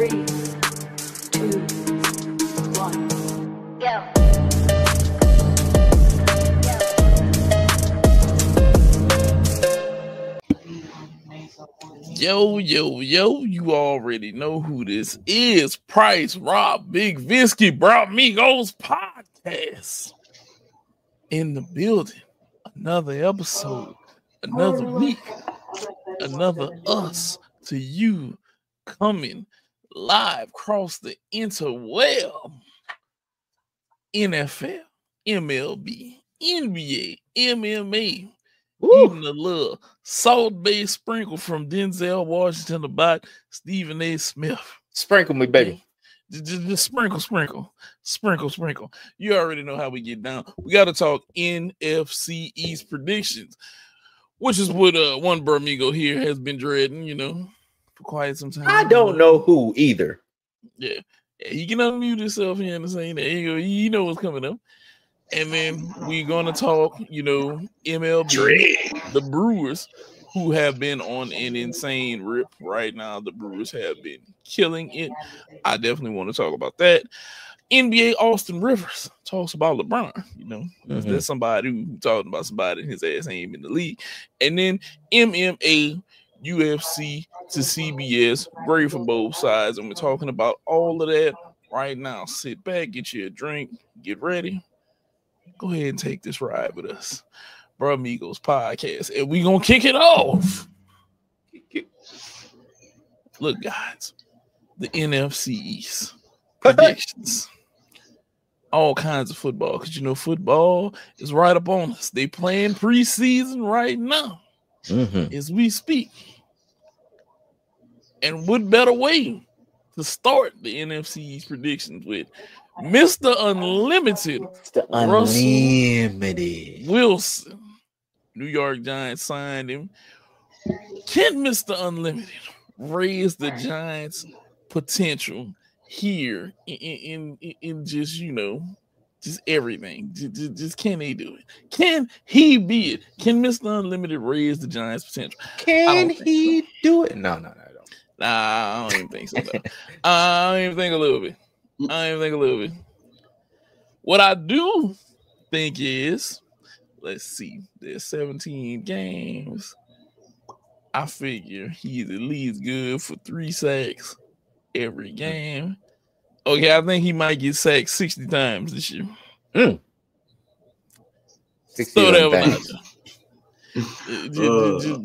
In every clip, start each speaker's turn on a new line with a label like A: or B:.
A: 3, 2, 1, go.
B: Yo, you already know who this is. Price, Rob, Big Visky, Bro Migos podcast. In the building. Another episode, another week, another us to you coming live across the interweb. NFL, MLB, NBA, MMA, even a little salt-based sprinkle from Denzel Washington about Stephen A. Smith.
C: Sprinkle me, baby.
B: Just sprinkle. You already know how we get down. We got to talk NFC East predictions, which is what one Bermigo here has been dreading, for quite some time.
C: I don't know who either.
B: Yeah, he can unmute himself here and say that. You know what's coming up. And then we're going to talk, MLB, the Brewers, who have been on an insane rip right now. The Brewers have been killing it. I definitely want to talk about that. NBA, Austin Rivers talks about LeBron, That's somebody who talking about somebody and his ass ain't in the league. And then MMA, UFC to CBS, great for both sides. And we're talking about all of that right now. Sit back, get you a drink, get ready. Go ahead and take this ride with us. Bro Amigos podcast. And we going to kick it off. Look, guys, the NFC East predictions. All kinds of football. Because, football is right up on us. They playing preseason right now as we speak. And what better way to start the NFC East predictions with Mr. Unlimited, Russell Wilson. New York Giants signed him. Can Mr. Unlimited raise the Giants' potential here in just, just everything? Just can he do it? Can he be it? Can Mr. Unlimited raise the Giants' potential?
C: Can he do it? No, I don't.
B: Nah, I don't even think so. I don't even think a little bit. What I do think is, let's see, there's 17 games. I figure he's at least good for 3 sacks every game. Okay, I think he might get sacked 60 times this year.
C: 60
B: Throw that one out there.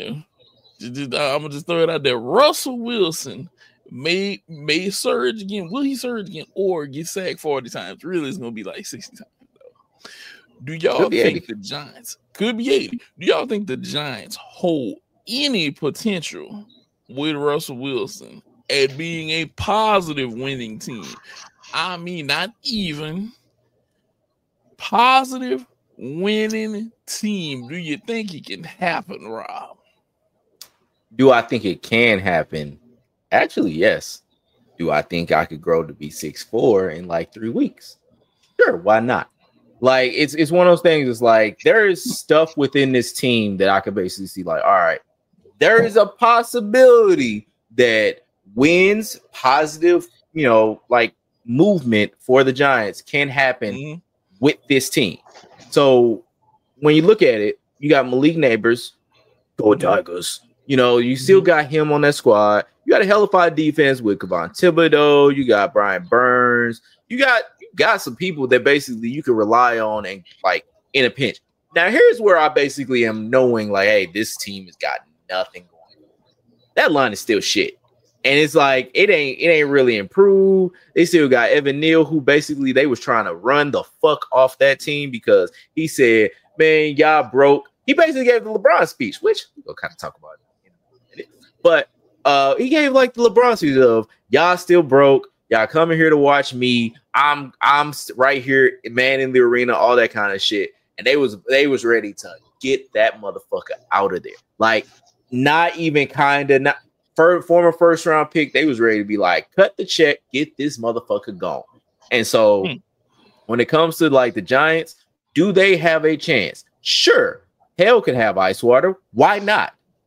B: I'm gonna just throw it out there. Russell Wilson may surge again. Will he surge again or get sacked 40 times? Really, it's gonna be like 60 times though. Do y'all think the Giants could be 80? Do y'all think the Giants hold any potential with Russell Wilson at being a positive winning team? I mean, not even positive winning team. Do you think it can happen, Rob?
C: Do I think it can happen? Actually, yes. Do I think I could grow to be 6'4" in like 3 weeks? Sure, why not? Like, it's one of those things. It's like there is stuff within this team that I could basically see. Like, all right, there is a possibility that wins, positive, like movement for the Giants can happen with this team. So when you look at it, you got Malik Neighbors, go Tigers. You still got him on that squad. You got a hellified defense with Kevon Thibodeau. You got Brian Burns. You got some people that basically you can rely on and like in a pinch. Now, here's where I basically am knowing like, hey, this team has got nothing going on. That line is still shit. And it's like it ain't really improved. They still got Evan Neal, who basically they was trying to run the fuck off that team because he said, man, y'all broke. He basically gave the LeBron speech, which we'll kind of talk about it. But he gave like the LeBron speech of y'all still broke. Y'all coming here to watch me. I'm right here, man, in the arena, all that kind of shit. And they was ready to get that motherfucker out of there. Like, not even not former first round pick. They was ready to be like, cut the check, get this motherfucker gone. And so when it comes to like the Giants, do they have a chance? Sure. Hell could have ice water. Why not?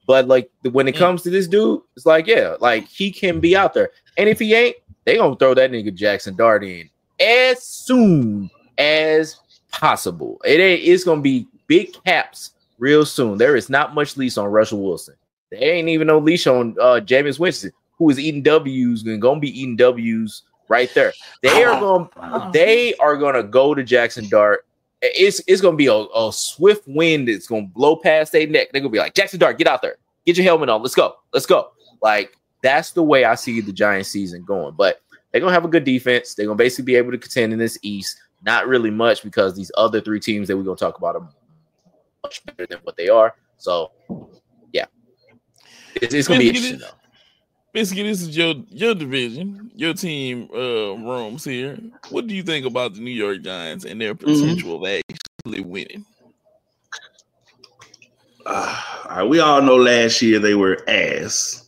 C: But like when it comes to this dude, it's like, yeah, like he can be out there. And if he ain't, they gonna throw that nigga Jackson Dart in as soon as possible. It's gonna be big caps real soon. There is not much leash on Russell Wilson. There ain't even no leash on Jameis Winston, who is eating W's and gonna be eating W's right there. They are gonna go to Jackson Dart. It's gonna be a swift wind that's gonna blow past their neck. They're gonna be like, Jackson Dart, get out there, get your helmet on, let's go. Like that's the way I see the Giants season going. But they're gonna have a good defense. They're gonna basically be able to contend in this East. Not really much because these other three teams that we're gonna talk about are much better than what they are. So yeah, it's gonna be interesting though.
B: Basically, this is your division, your team rooms here. What do you think about the New York Giants and their potential of actually winning?
D: We all know last year they were ass.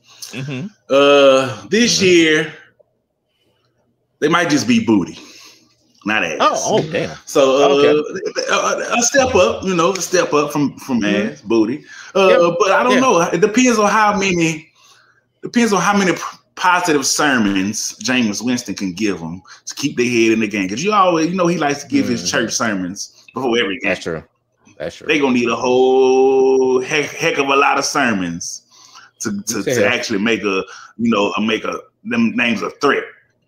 D: This year they might just be booty, not ass.
C: Oh damn.
D: So a step up, a step up from ass, booty. But I don't know. It depends on how many. Depends on how many positive sermons Jameis Winston can give them to keep their head in the game. Because he likes to give his church sermons before every game.
C: That's true.
D: They're gonna need a whole heck of a lot of sermons to actually make them names a threat.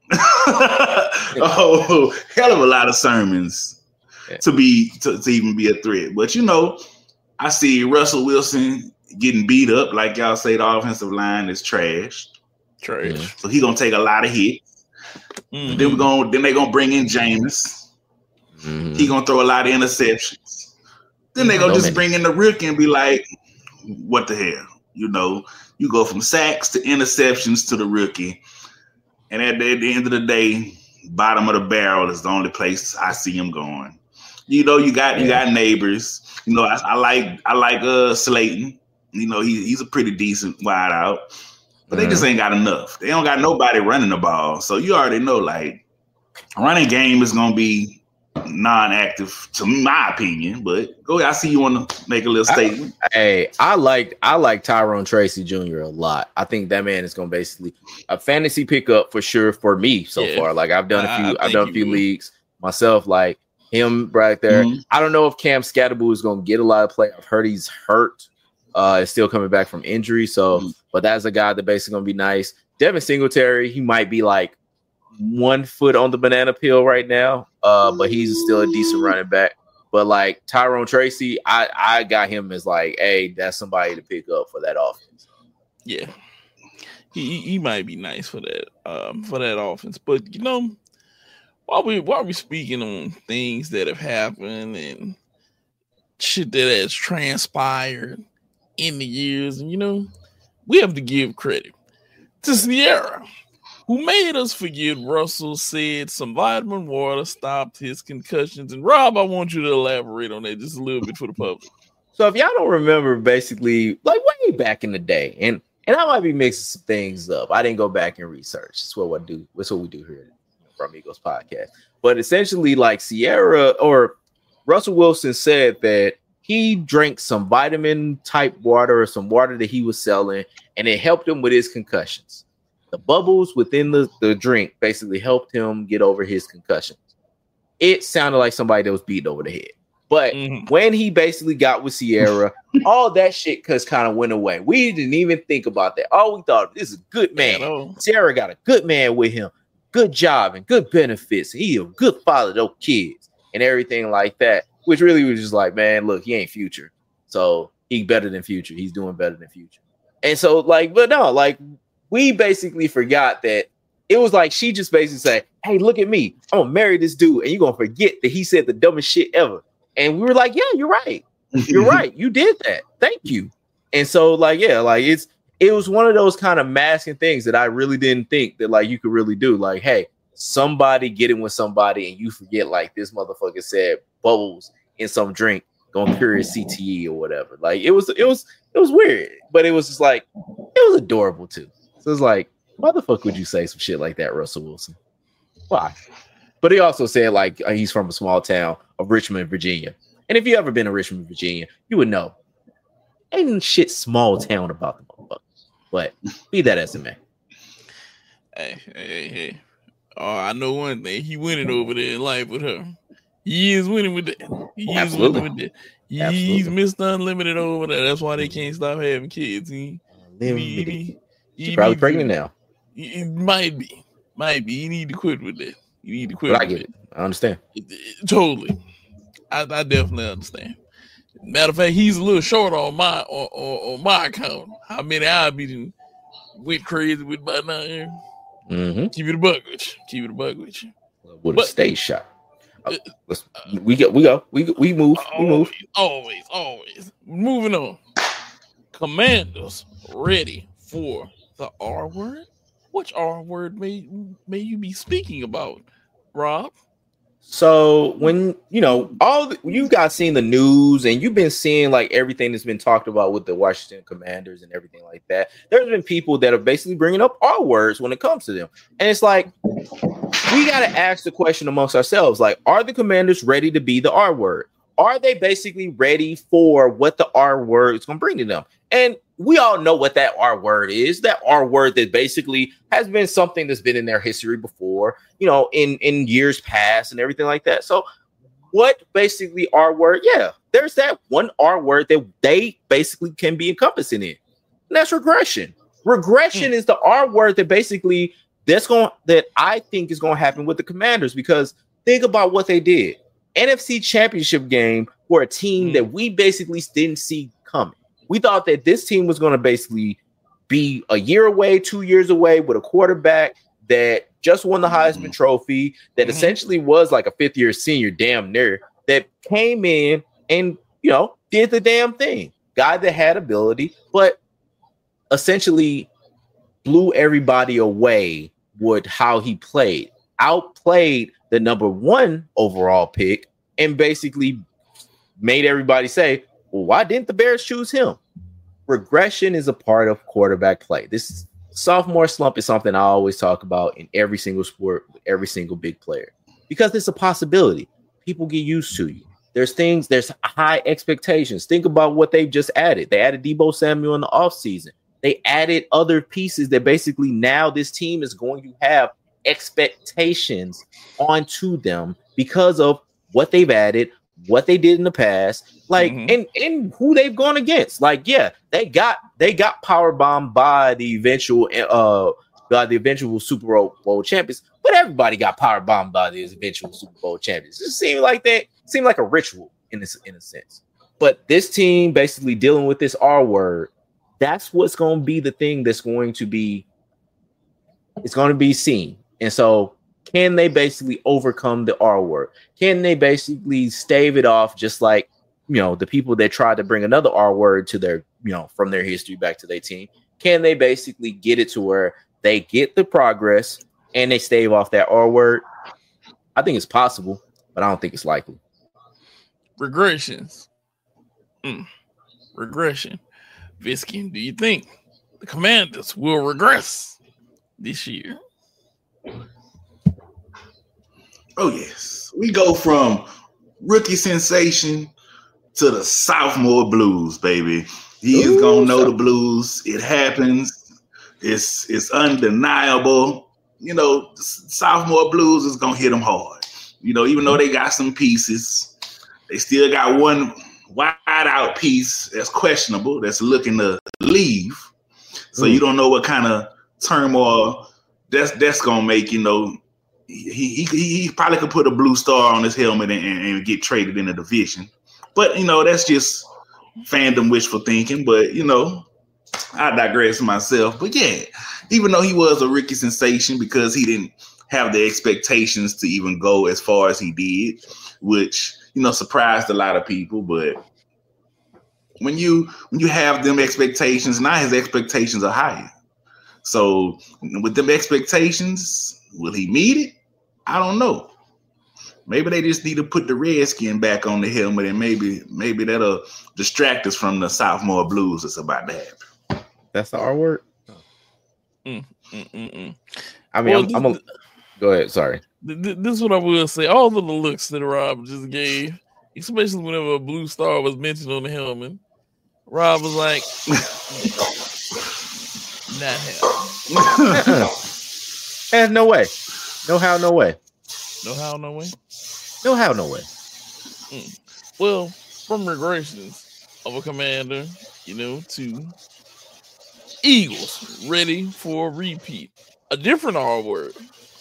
D: A whole hell of a lot of sermons to even be a threat. But I see Russell Wilson getting beat up, like y'all say. The offensive line is trash. So he gonna take a lot of hits. Then they're gonna bring in Jameis. He gonna throw a lot of interceptions. Then they gonna just bring in the rookie and be like, "What the hell?" You go from sacks to interceptions to the rookie, and at the end of the day, bottom of the barrel is the only place I see him going. You got neighbors. I like Slayton. He's a pretty decent wide out, but they just ain't got enough. They don't got nobody running the ball. So you already know, like, running game is going to be non-active, to my opinion. But go ahead. I see you want to make a little statement.
C: I like Tyrone Tracy Jr. a lot. I think that man is going to basically a fantasy pickup for sure for me so far. Like I've done a few leagues myself, like him right there. I don't know if Cam Scatterbull is going to get a lot of play. I've heard he's hurt. Is still coming back from injury. So, but that's a guy that basically going to be nice. Devin Singletary, he might be like 1 foot on the banana peel right now. But he's still a decent running back. But like Tyrone Tracy, I got him as like, hey, that's somebody to pick up for that offense.
B: Yeah. He might be nice for that offense. But while we speaking on things that have happened and shit that has transpired in the years, and we have to give credit to Sierra, who made us forget Russell said some vitamin water stopped his concussions. And Rob, I want you to elaborate on that just a little bit for the public.
C: So if y'all don't remember, basically, like way back in the day, and I might be mixing some things up. I didn't go back and research. That's what we do here from Eagles Podcast. But essentially, like Sierra or Russell Wilson said that he drank some vitamin type water or some water that he was selling, and it helped him with his concussions. The bubbles within the drink basically helped him get over his concussions. It sounded like somebody that was beaten over the head. But when he basically got with Sierra, all that shit kind of went away. We didn't even think about that. All we thought, this is a good man. Sierra got a good man with him. Good job and good benefits. He a good father to those kids and everything like that. Which really was just like, man, look, he ain't Future. So he better than Future. He's doing better than Future. And so, like, but no, like, we basically forgot that it was like she just basically said, hey, look at me. I'm going to marry this dude. And you're going to forget that he said the dumbest shit ever. And we were like, yeah, you're right. You're right. You did that. Thank you. And so, like, yeah, like, it was one of those kind of masking things that I really didn't think that, like, you could really do. Like, hey, somebody getting with somebody and you forget, like, this motherfucker said bubbles in some drink gonna cure his CTE or whatever. Like it was weird, but it was just like it was adorable too. So it's like, why the fuck would you say some shit like that, Russell Wilson? Why? But he also said like he's from a small town of Richmond, Virginia. And if you ever been to Richmond, Virginia, you would know Ain't shit small town about the motherfucker. But be that as it may.
B: Hey. Oh, I know one thing. He winning over there in life with her. He is winning with that. He's Mr. Unlimited over there. That's why they can't stop having kids.
C: She's probably pregnant now.
B: It might be. You need to quit with that.
C: But I get it. I understand.
B: Totally. I definitely understand. Matter of fact, he's a little short on my on my account. How many I be went crazy with by now?
C: Mm-hmm.
B: Keep it a buck with you.
C: With a stage shot. We move.
B: Always. Moving on. Commanders ready for the R word? Which R word may you be speaking about, Rob?
C: So when you guys seen the news and you've been seeing like everything that's been talked about with the Washington Commanders and everything like that, there's been people that are basically bringing up R words when it comes to them, and it's like we got to ask the question amongst ourselves: like, are the Commanders ready to be the R word? Are they basically ready for what the R word is going to bring to them? And we all know what that R word is. That R word that basically has been something that's been in their history before, in years past and everything like that. So what basically R word? Yeah, there's that one R word that they basically can be encompassing in. And that's regression. Regression is the R word that basically that I think is going to happen with the Commanders, because think about what they did. NFC Championship game for a team that we basically didn't see coming. We thought that this team was going to basically be a year away, 2 years away with a quarterback that just won the Heisman Trophy, that essentially was like a fifth-year senior damn near, that came in and, did the damn thing. Guy that had ability, but essentially blew everybody away with how he played. Outplayed the number 1 overall pick and basically made everybody say, well, why didn't the Bears choose him? Regression is a part of quarterback play. This sophomore slump is something I always talk about in every single sport with every single big player, because it's a possibility. People get used to you. There's high expectations. Think about what they've just added. They added Deebo Samuel in the offseason. They added other pieces that basically now this team is going to have expectations onto them because of what they've added, what they did in the past, like and who they've gone against. Like, yeah, they got power bombed by the eventual Super Bowl champions, but everybody got power bombed by the eventual Super Bowl champions. It seemed like a ritual in a sense. But this team basically dealing with this R word, that's what's going to be the thing that's going to be, it's going to be seen. And so can they basically overcome the R word? Can they basically stave it off, just like, the people that tried to bring another R word to their, from their history back to their team? Can they basically get it to where they get the progress and they stave off that R word? I think it's possible, but I don't think it's likely.
B: Regressions. Regression. Visky, do you think the Commanders will regress this year?
D: Oh, yes. We go from rookie sensation to the sophomore blues, baby. He is going to know the blues. It happens. It's undeniable. Sophomore blues is going to hit them hard. Even though they got some pieces, they still got one wide out piece that's questionable, that's looking to leave. So you don't know what kind of turmoil that's going to make, He probably could put a blue star on his helmet and get traded in the division. But, that's just fandom wishful thinking. But, I digress myself. But, yeah, even though he was a rookie sensation because he didn't have the expectations to even go as far as he did, which, surprised a lot of people. But when you have them expectations, now his expectations are higher. So with them expectations, will he meet it? I don't know. Maybe they just need to put the redskin back on the helmet, and maybe that'll distract us from the sophomore blues that's about to happen.
C: That's the R word. I mean, go ahead. Sorry.
B: This is what I will say. All of the looks that Rob just gave, especially whenever a blue star was mentioned on the helmet, Rob was like, not happening.
C: And no way. No how, no way.
B: No how, no way.
C: No how, no way.
B: Well, from regressions of a commander, to Eagles ready for a repeat. A different R word.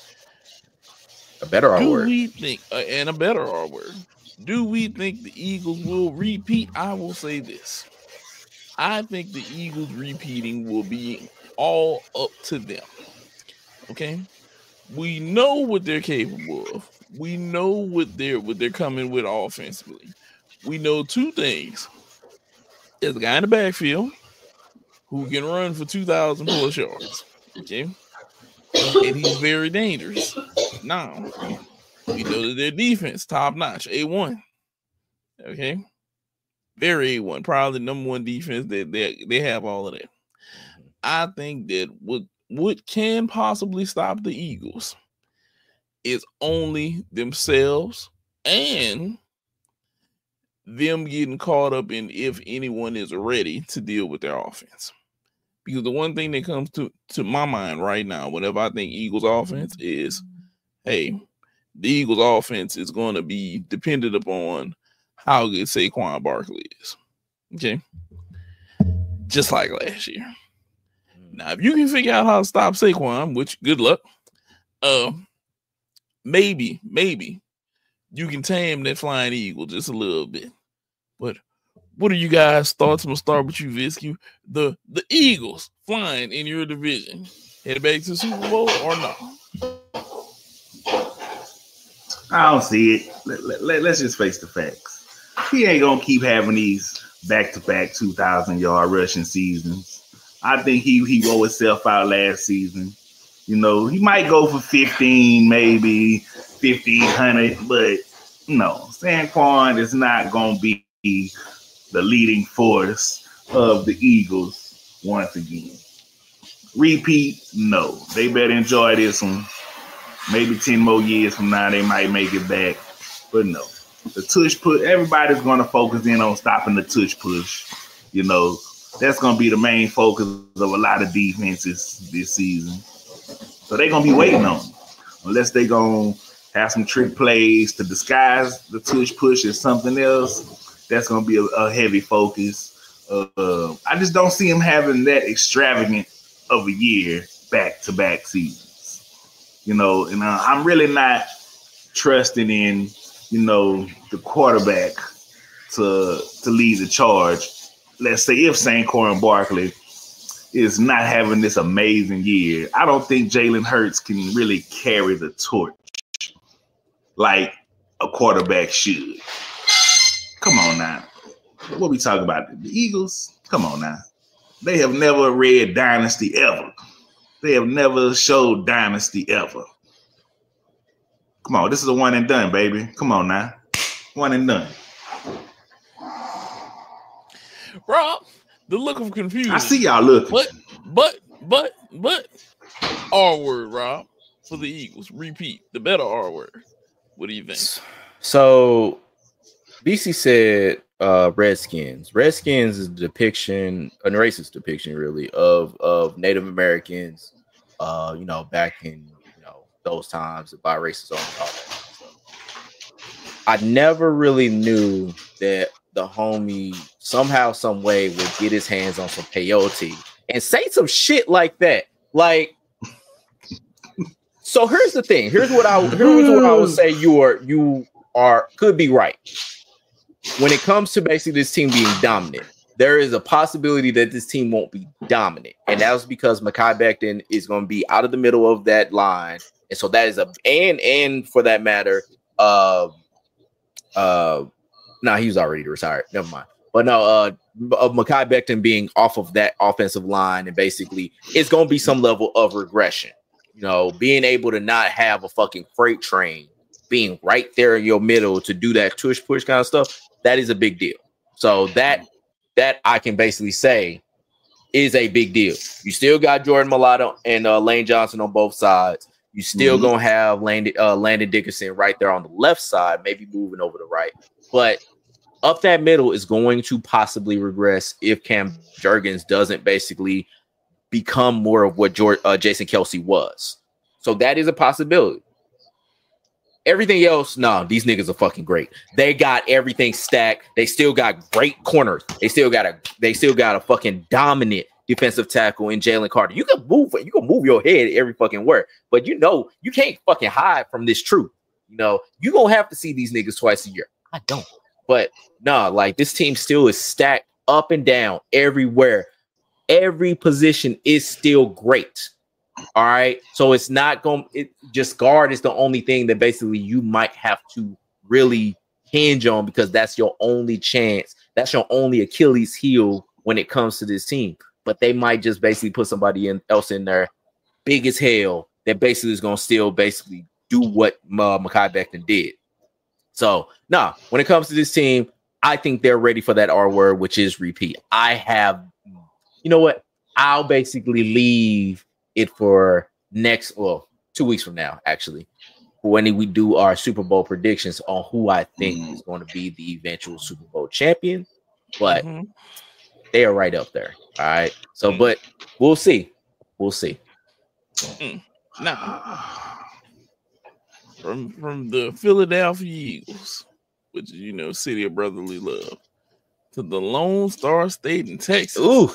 C: A better R word.
B: Do we think, and a better R word. Do we think the Eagles will repeat? I will say this. I think the Eagles repeating will be all up to them. Okay? We know what they're capable of. We know what they're coming with offensively. We know two things. There's a guy in the backfield who can run for 2,000 plus yards. Okay? And he's very dangerous. Now, we know that their defense, top notch, A1. Okay? Very A1. Probably the number one defense that they have all of that. I think that what can possibly stop the Eagles is only themselves and them getting caught up in if anyone is ready to deal with their offense. Because the one thing that comes to my mind right now, whenever I think Eagles offense is, hey, the Eagles offense is going to be dependent upon how good Saquon Barkley is. Okay? Just like last year. Now, if you can figure out how to stop Saquon, which good luck, maybe you can tame that flying eagle just a little bit. But what are you guys' thoughts? I'm gonna start with you, Visky. The Eagles flying in your division, headed back to the Super Bowl or not?
D: I don't see it. Let's just face the facts. He ain't gonna keep having these back-to-back 2,000-yard rushing seasons. I think he wore himself out last season. He might go for 15, maybe 1,500, but no, Saquon is not gonna be the leading force of the Eagles once again. Repeat, no. They better enjoy this one. Maybe 10 more years from now, they might make it back. But no. The tush push, everybody's going to focus in on stopping the tush push. That's going to be the main focus of a lot of defenses this season. So they're going to be waiting on them. Unless they're going to have some trick plays to disguise the tush push as something else. That's going to be a heavy focus. I just don't see him having that extravagant of a year back-to-back seasons. And I'm really not trusting in, the quarterback to lead the charge. Let's say if Saquon Barkley is not having this amazing year, I don't think Jalen Hurts can really carry the torch like a quarterback should. Come on now. What we talking about? The Eagles? Come on now. They have never read Dynasty ever. They have never showed Dynasty ever. Come on, this is a one and done, baby. Come on now. One and done.
B: Rob, the look of confusion.
D: I see y'all looking.
B: But R word, Rob, for the Eagles. Repeat, the better R word. What do you think?
C: So BC said Redskins. Redskins is a depiction, a racist depiction, really, of Native Americans, back in those times by racism and all that stuff. I never really knew that the homie somehow, some way would get his hands on some peyote and say some shit like that. Like, so here's the thing. Here's what I would say. You could be right. When it comes to basically this team being dominant, there is a possibility that this team won't be dominant. And that was because Mekhi Becton is going to be out of the middle of that line. And so that is and for that matter, he was already retired. Never mind. But no, of Mekhi Becton being off of that offensive line, and basically it's going to be some level of regression. Being able to not have a fucking freight train being right there in your middle to do that tush push kind of stuff, that is a big deal. So that I can basically say is a big deal. You still got Jordan Mailata and Lane Johnson on both sides. You still gonna have Landon Dickerson right there on the left side, maybe moving over to right. But up that middle is going to possibly regress if Cam Jurgens doesn't basically become more of what Jason Kelce was. So that is a possibility. Everything else, no, these niggas are fucking great. They got everything stacked. They still got great corners. They still got a fucking dominant defensive tackle in Jalen Carter. You can move your head every fucking word, but you know you can't fucking hide from this truth. You know, you gonna have to see these niggas twice a year. I don't. But nah, like this team still is stacked up and down everywhere. Every position is still great. All right. So it's not going just guard is the only thing that basically you might have to really hinge on because that's your only chance. That's your only Achilles heel when it comes to this team. But they might just basically put somebody else in there big as hell that basically is going to still basically do what Mekhi Becton did. So, nah, when it comes to this team, I think they're ready for that R word, which is repeat. You know what? I'll basically leave it for 2 weeks from now, actually, when we do our Super Bowl predictions on who I think is going to be the eventual Super Bowl champion. But they are right up there. All right. So, but we'll see. We'll see.
B: Now, from the Philadelphia Eagles, which is, city of brotherly love, to the Lone Star State in Texas.
C: Ooh.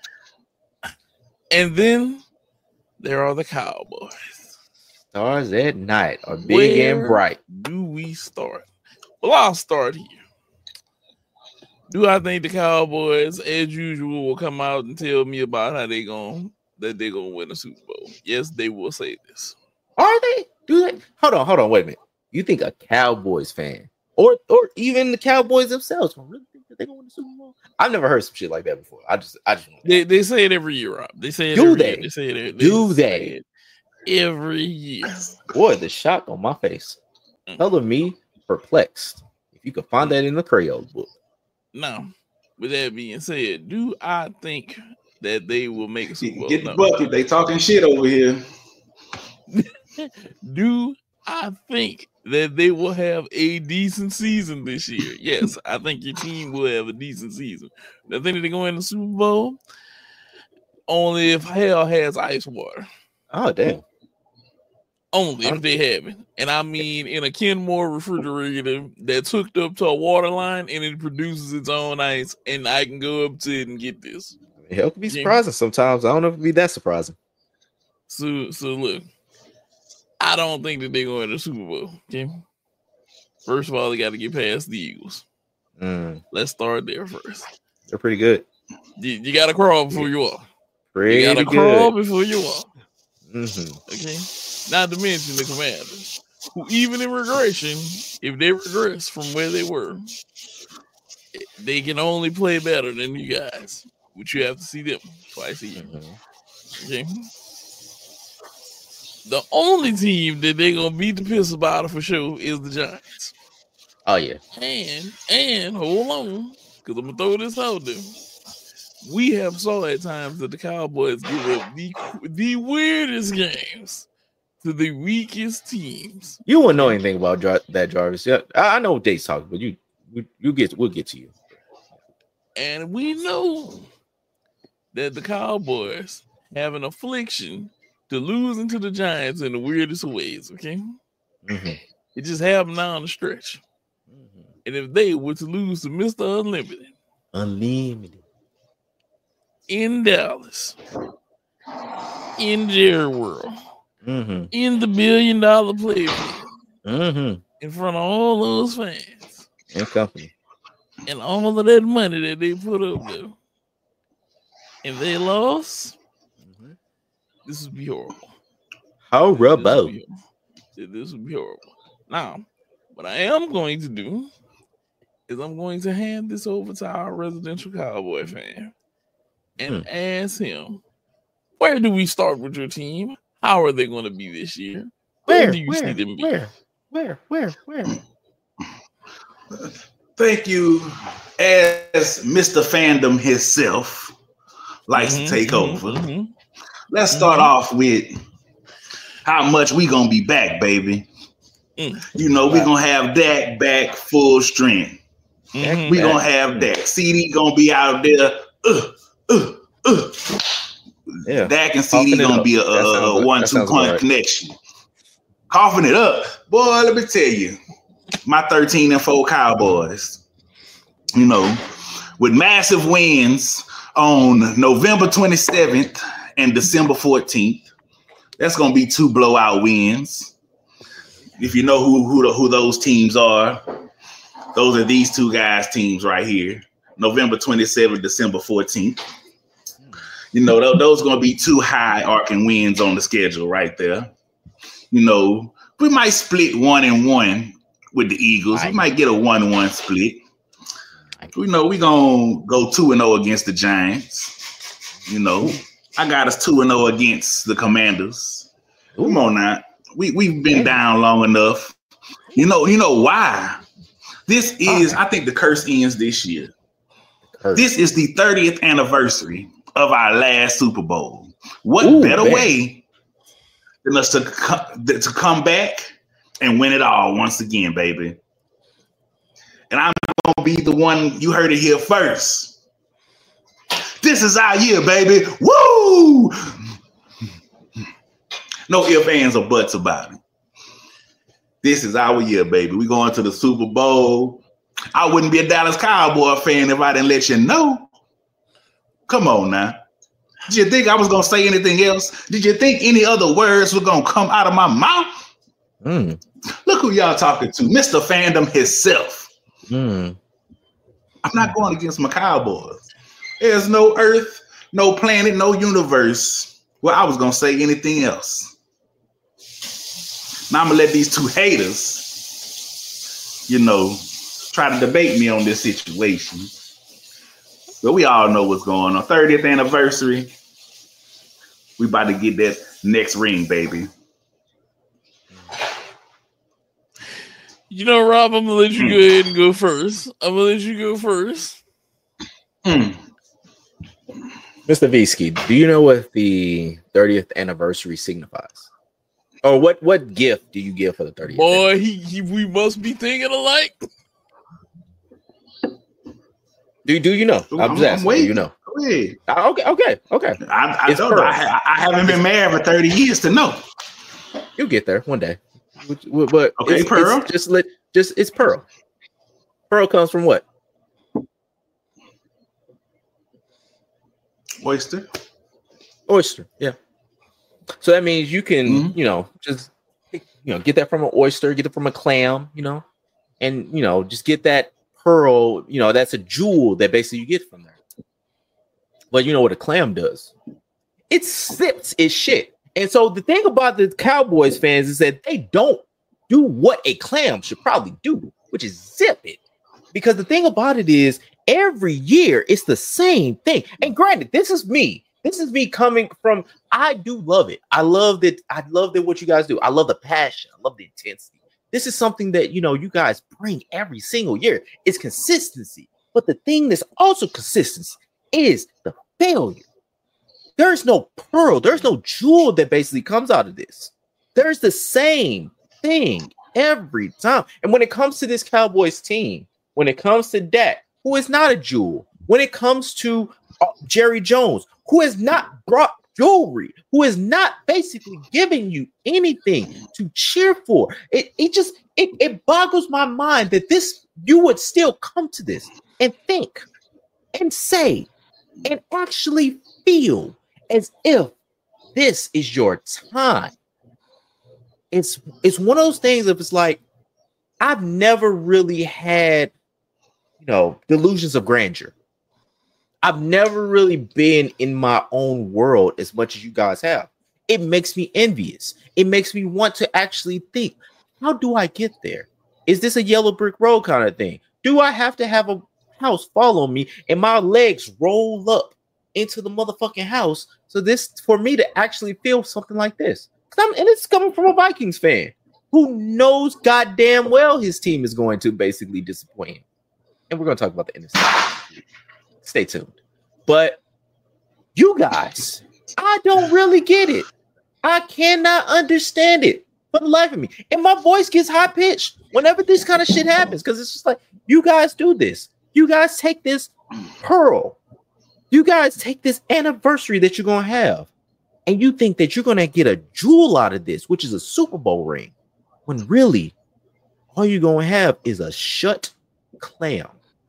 B: And then there are the Cowboys.
C: Stars at night are big and bright.
B: Do we start? Well, I'll start here. Do I think the Cowboys, as usual, will come out and tell me about how they're gonna win a Super Bowl? Yes, they will say this.
C: Are they? Do they? Hold on, wait a minute. You think a Cowboys fan or even the Cowboys themselves really think that they're gonna win the Super Bowl? I've never heard some shit like that before. I just
B: they say it every year, Rob. They say it
C: do
B: every
C: they?
B: Year. They say it.
C: Do they?
B: Every year.
C: Boy, the shock on my face. Color me perplexed. If you could find that in the Creole book.
B: Now, with that being said, do I think that they will make a Super Bowl?
D: Get the bucket. They talking shit over here.
B: Do I think that they will have a decent season this year? Yes, I think your team will have a decent season. I think that they're going to the Super Bowl only if hell has ice water.
C: Oh, damn.
B: Only if they have it. And I mean in a Kenmore refrigerator that's hooked up to a water line and it produces its own ice, and I can go up to it and get this.
C: Hell can be surprising sometimes. I don't know if it'd be that surprising.
B: So look, I don't think that they're going to the Super Bowl. Okay. First of all, they got to get past the Eagles. Let's start there first.
C: They're pretty good.
B: You got to crawl before you walk.
C: Pretty
B: you got to crawl before you walk. Okay. Not to mention the Commanders, who even in regression, if they regress from where they were, they can only play better than you guys, which you have to see them twice a year. Okay. The only team that they're gonna beat the piss about for sure is the Giants.
C: Oh yeah.
B: And hold on, because I'm gonna throw this out there. We have saw at times that the Cowboys give up the weirdest games to the weakest teams.
C: You wouldn't know anything about that, Jarvis. Yeah, I know what Dave's talking, but we'll get to you.
B: And we know that the Cowboys have an affliction to losing to the Giants in the weirdest of ways. Okay, it just happened down the stretch. And if they were to lose to Mr. Unlimited in Dallas, in Jerry World, in the $1 billion playfield, in front of all those fans
C: and company,
B: and all of that money that they put up there, and they lost, this would be horrible.
C: Horrible.
B: This would be horrible. Now, what I am going to do is I'm going to hand this over to our residential Cowboy fan and ask him, where do we start with your team? How are they going to be this year? Where do you see them be?
C: Where?
D: Thank you, as Mr. Fandom himself likes to take over. Let's start off with how much we gonna be back, baby. You know, we're gonna have Dak back full strength.
B: Mhm.
D: We gonna have Dak. CD gonna be out there.
C: Yeah.
D: Dak and CD
C: Coughing it
D: gonna
C: up.
D: be
C: That sounds
D: a
C: like-
D: 1-2
C: that sounds
D: punch
C: right.
D: connection. Coughing it up, boy. Let me tell you, my 13-4 Cowboys. You know, with massive wins on November 27th and December 14th. That's gonna be 2 blowout wins. If you know who those teams are, those are these 2 guys' teams right here. November 27th, December 14th. You know, those are gonna be 2 high arcing wins on the schedule right there. You know, we might split 1-1 with the Eagles. We might get a 1-1 split. We know we gonna go 2-0 against the Giants. You know, I got us 2-0 against the Commanders. Come on now, we've been down long enough. You know why? This is, I think, the curse ends this year. This is the 30th anniversary of our last Super Bowl. What better way than us to come back and win it all once again, baby? And I'm gonna be the one, you heard it here first. This is our year, baby. Woo! No ifs, ands, or buts about it. This is our year, baby. We going to the Super Bowl. I wouldn't be a Dallas Cowboy fan if I didn't let you know. Come on now. Did you think I was gonna say anything else? Did you think any other words were gonna come out of my mouth? Look who y'all talking to, Mr. Fandom himself. I'm not going against my Cowboys. There's no earth, no planet, no universe where I was going to say anything else. Now I'm going to let these 2 haters, you know, try to debate me on this situation. But we all know what's going on. 30th anniversary. We about to get that next ring, baby.
B: You know, Rob, I'm gonna let you go ahead and go first. I'm gonna let you go first.
C: Mr. Visky, do you know what the 30th anniversary signifies? Or what gift do you give for the 30th?
B: Boy, we must be thinking alike.
C: Do you know? I'm just asking. Do you know?
D: Go ahead.
C: Okay.
D: I don't know. I haven't been married for 30 years to know.
C: You'll get there one day. But
D: okay, Pearl.
C: It's Pearl. Pearl comes from what?
D: Oyster,
C: yeah. So that means you can, just get that from an oyster, get it from a clam, and just get that pearl. That's a jewel that basically you get from there. But you know what a clam does? It sips its shit. And so the thing about the Cowboys fans is that they don't do what a clam should probably do, which is zip it. Because the thing about it is every year it's the same thing. And granted, this is me coming from, I do love it. I love that what you guys do. I love the passion. I love the intensity. This is something that, you guys bring every single year. It's consistency. But the thing that's also consistency is the failure. There's no pearl. There's no jewel that basically comes out of this. There's the same thing every time. And when it comes to this Cowboys team, when it comes to Dak, who is not a jewel, when it comes to Jerry Jones, who has not brought jewelry, who is not basically giving you anything to cheer for, it boggles my mind that you would still come to this and think and say and actually feel as if this is your time. It's one of those things if it's like, I've never really had, delusions of grandeur. I've never really been in my own world as much as you guys have. It makes me envious. It makes me want to actually think, how do I get there? Is this a yellow brick road kind of thing? Do I have to have a house follow me and my legs roll up into the motherfucking house for me to actually feel something like this? And it's coming from a Vikings fan who knows goddamn well his team is going to basically disappoint him. And we're going to talk about the NFC. Stay tuned. But you guys, I don't really get it. I cannot understand it. for the life of me. And my voice gets high pitched whenever this kind of shit happens because it's just like, you guys do this. You guys take this pearl. You guys take this anniversary that you're going to have. And you think that you're going to get a jewel out of this, which is a Super Bowl ring. When really, all you're going to have is a shut clam.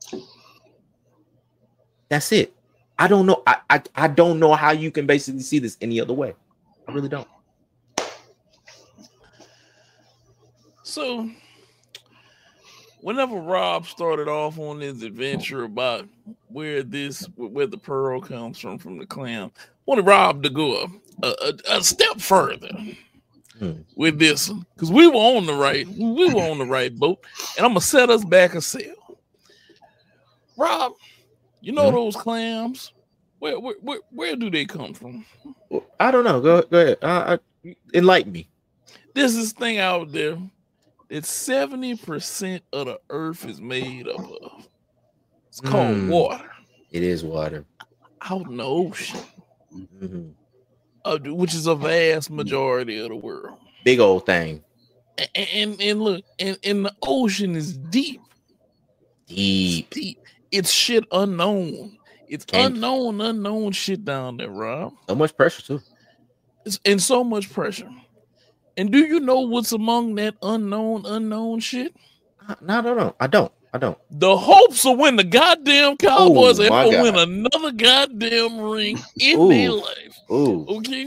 C: That's it. I don't know. I don't know how you can basically see this any other way. I really don't.
B: So, whenever Rob started off on this adventure about where the pearl comes from the clam, I wanted Rob to go a step further with this one because we were on the right boat, and I'm gonna set us back a sail. Rob, you know those clams? Where do they come from?
C: I don't know. Go ahead. Enlighten me.
B: There's this thing out there that 70% of the earth is made up of. It's called water.
C: It is water.
B: Out in the ocean. Which is a vast majority of the world.
C: Big old thing.
B: And look, and the ocean is deep.
C: Deep.
B: It's shit unknown. It's unknown shit down there, Rob.
C: So much pressure too.
B: And so much pressure. And do you know what's among that unknown shit?
C: No, I don't.
B: The hopes of when the goddamn Cowboys ever win another goddamn ring in their life. Okay?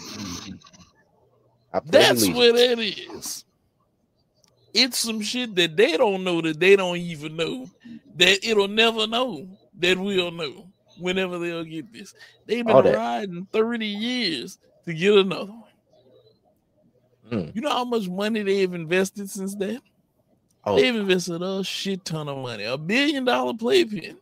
B: That's where that is. It's some shit that they don't know that they don't even know. That it'll never know that we'll know whenever they'll get this. They've been riding 30 years to get another one. You know how much money they've invested since then? They've invested a shit ton of money. $1 billion playpen.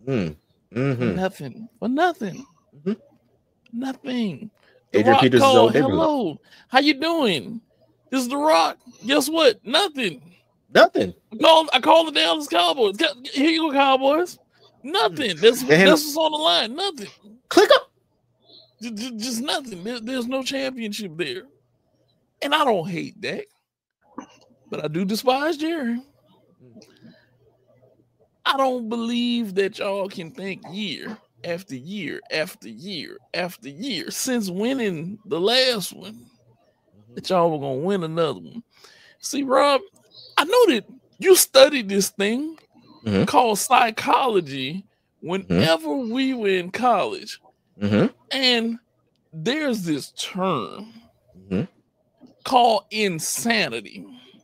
B: For nothing. Nothing.
C: Adrian Peterson
B: called, hello. How you doing? This is The Rock. Guess what? Nothing. I called the Dallas Cowboys. Here you go, Cowboys. Nothing. That's what's on the line. Nothing.
C: Click up.
B: Just nothing. There's no championship there. And I don't hate that. But I do despise Jerry. I don't believe that y'all can think year after year after year after year since winning the last one that y'all were going to win another one. See, Rob, I know that you studied this thing called psychology whenever we were in college. And there's this term called insanity.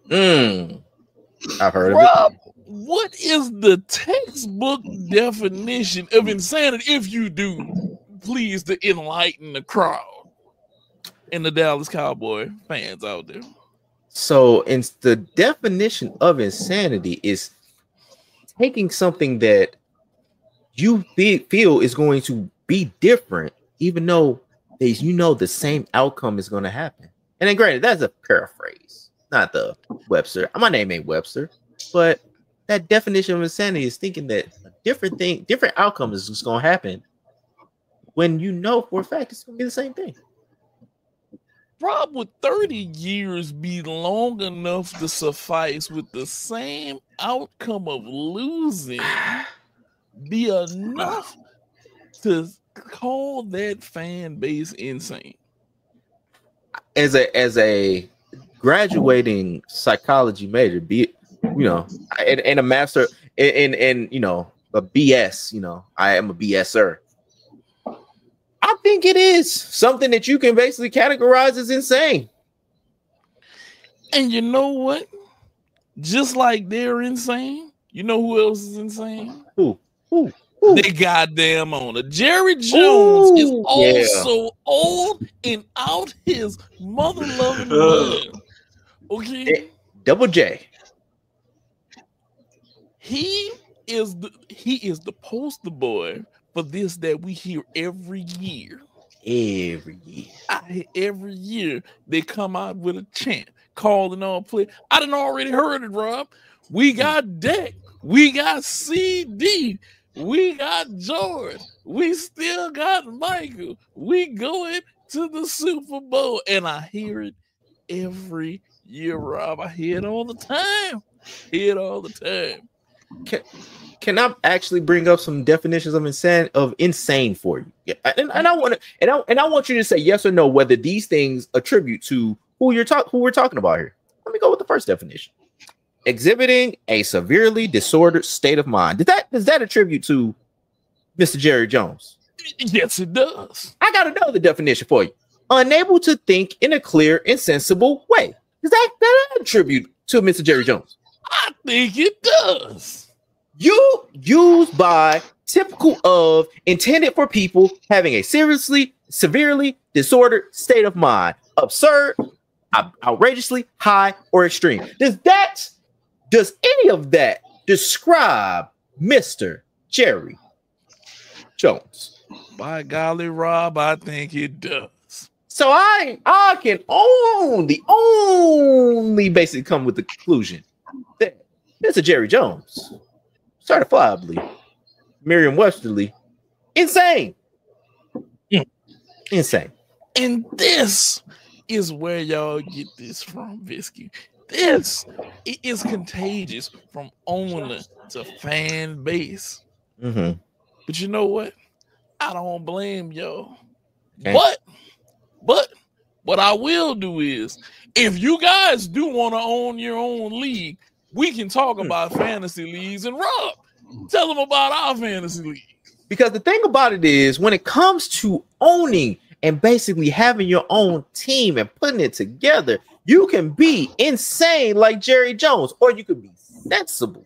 C: I've heard
B: Rob,
C: of it.
B: What is the textbook definition of insanity? If you do, please to enlighten the crowd and the Dallas Cowboy fans out there.
C: So, the definition of insanity is taking something that you feel is going to be different, even though the same outcome is going to happen. And then, granted, that's a paraphrase, not the Webster. My name ain't Webster, but that definition of insanity is thinking that a different outcome is just going to happen when you know for a fact it's going to be the same thing.
B: Rob, would 30 years be long enough to suffice with the same outcome of losing be enough to call that fan base insane?
C: As a graduating psychology major, and a master in a BS, I am a BSer. I think it is something that you can basically categorize as insane.
B: And you know what? Just like they're insane, you know who else is insane?
C: Who?
B: They goddamn owner. Jerry Jones is also old and out his mother loving blood. Okay.
C: Double J.
B: He is the poster boy for this that we hear every year. Every year they come out with a chant calling on play. I done already heard it, Rob. We got Dak. We got CD. We got George. We still got Michael. We going to the Super Bowl. And I hear it every Yeah, Rob, I hear it all the time. Hear it all the time.
C: Can I actually bring up some definitions of insane for you? Yeah, and I want to, and I want you to say yes or no whether these things attribute to who we're talking about here. Let me go with the first definition: exhibiting a severely disordered state of mind. Does that attribute to Mr. Jerry Jones?
B: Yes, it does.
C: I gotta know the definition for you. Unable to think in a clear and sensible way. Does that attribute to Mr. Jerry Jones?
B: I think it does.
C: You used by typical of intended for people having a severely disordered state of mind, absurd, outrageously high or extreme. Does any of that describe Mr. Jerry Jones?
B: By golly, Rob, I think it does.
C: So I can only basically come with the conclusion that Mr. Jerry Jones, certifiably, Merriam-Websterly, insane. Insane.
B: And this is where y'all get this from, Visky. This is contagious from owner to fan base.
C: Mm-hmm.
B: But you know what? I don't blame y'all.
C: Okay.
B: But what I will do is, if you guys do want to own your own league, we can talk about fantasy leagues. And Rob, tell them about our fantasy league.
C: Because the thing about it is, when it comes to owning and basically having your own team and putting it together, you can be insane like Jerry Jones, or you could be sensible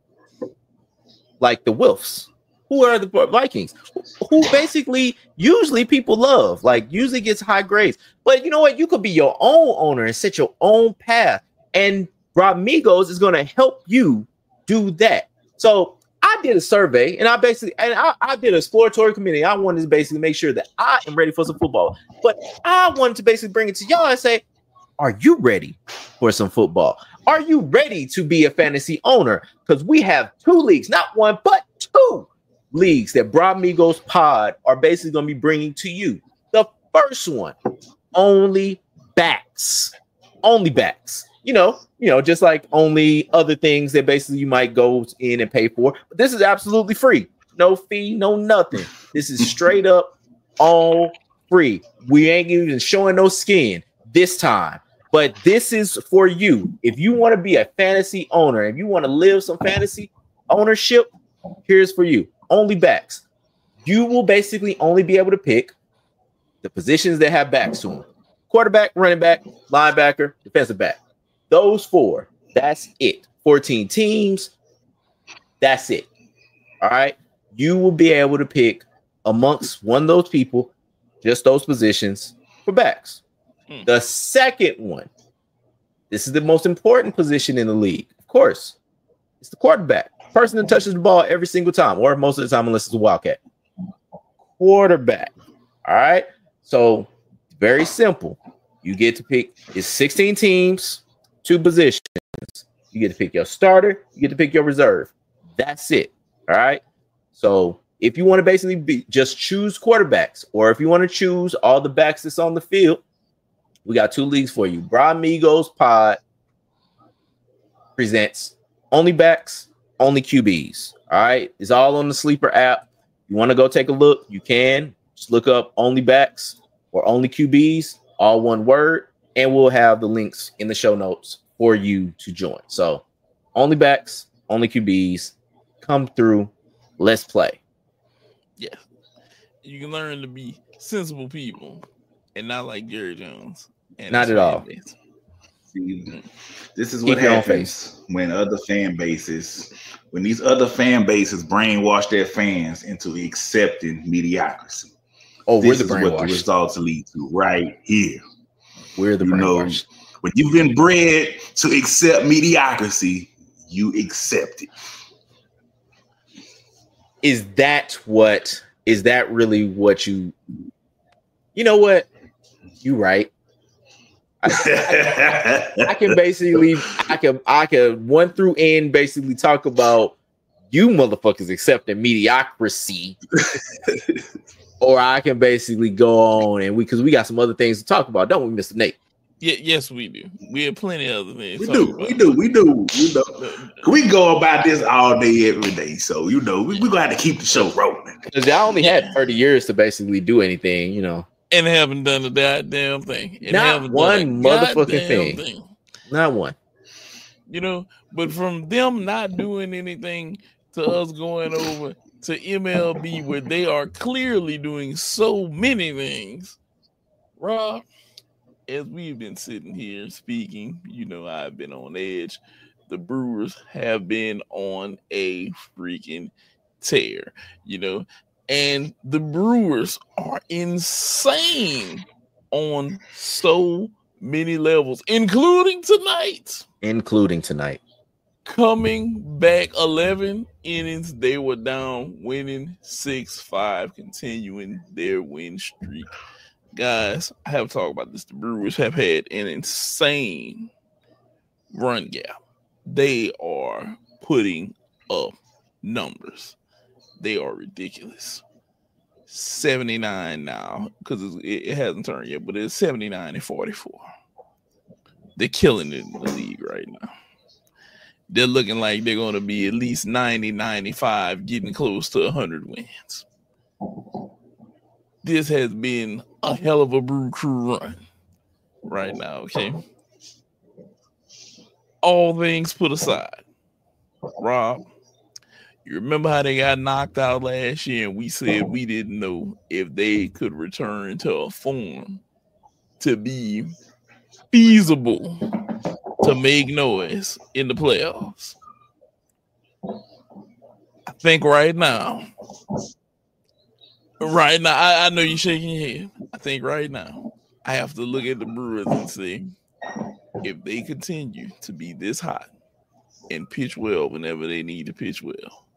C: like the Wilfs, who are the Vikings, who basically usually people love, like usually gets high grades. But you know what? You could be your own owner and set your own path. And Rob Migos is going to help you do that. So I did a survey, and I did an exploratory committee. I wanted to basically make sure that I am ready for some football. But I wanted to basically bring it to y'all and say, are you ready for some football? Are you ready to be a fantasy owner? Because we have 2 leagues, not 1, but 2 leagues that Broad Migos Pod are basically going to be bringing to you. The first one, only backs. Only backs. You know, just like only other things that basically you might go in and pay for. But this is absolutely free. No fee, no nothing. This is straight up all free. We ain't even showing no skin this time. But this is for you. If you want to be a fantasy owner, if you want to live some fantasy ownership, here's for you. Only backs. You will basically only be able to pick the positions that have backs to them. Quarterback, running back, linebacker, defensive back. Those 4. That's it. 14 teams. That's it. All right. You will be able to pick amongst one of those people, just those positions for backs. The second one, this is the most important position in the league. Of course, it's the quarterback. Person that touches the ball every single time, or most of the time, unless it's a Wildcat. Quarterback. All right. So very simple. You get to pick, it's 16 teams, 2 positions. You get to pick your starter, you get to pick your reserve. That's it. All right. So if you want to basically just choose quarterbacks, or if you want to choose all the backs that's on the field, we got 2 leagues for you. Broad Migos Pod presents only backs, only QBs. All right. It's all on the Sleeper app. You want to go take a look? You can. Just look up only backs or only QBs, all one word, and we'll have the links in the show notes for you to join. So only backs, only QBs, come through. Let's play.
B: Yeah. You can learn to be sensible people and not like Jerry Jones.
C: Not at all.
D: See, this is what happens when these other fan bases brainwash their fans into accepting mediocrity.
C: Oh,
D: this is what the results lead to right here.
C: We're the brainwashed.
D: When you've been bred to accept mediocrity, you accept it.
C: Is that really what you know what? You right. I can basically, I can 1 through N basically talk about you motherfuckers accepting mediocrity, or I can basically go on and because we got some other things to talk about, don't we, Mr. Nate?
B: Yeah, yes, we do. We have plenty of other things.
D: We do. You know, we go about this all day, every day. So you know, we're gonna have to keep the show rolling.
C: Because y'all only had 30 years to basically do anything, you know.
B: And haven't done a goddamn thing. And
C: not one motherfucking thing. Not one.
B: You know, but from them not doing anything to us going over to MLB where they are clearly doing so many things, Rob, as we've been sitting here speaking, you know, I've been on edge. The Brewers have been on a freaking tear, you know, and the Brewers are insane on so many levels, including tonight. Coming back 11 innings, they were down, winning 6-5, continuing their win streak. Guys, I have to talk about this. The Brewers have had an insane run gap. They are putting up numbers. They are ridiculous. 79 now, because it hasn't turned yet, but it's 79-44. They're killing it in the league right now. They're looking like they're going to be at least 90, 95, getting close to 100 wins. This has been a hell of a Brew Crew run right now, okay? All things put aside, Rob, you remember how they got knocked out last year and we said we didn't know if they could return to a form to be feasible to make noise in the playoffs. I think right now, I know you're shaking your head. I think right now, I have to look at the Brewers and see if they continue to be this hot and pitch well whenever they need to pitch well.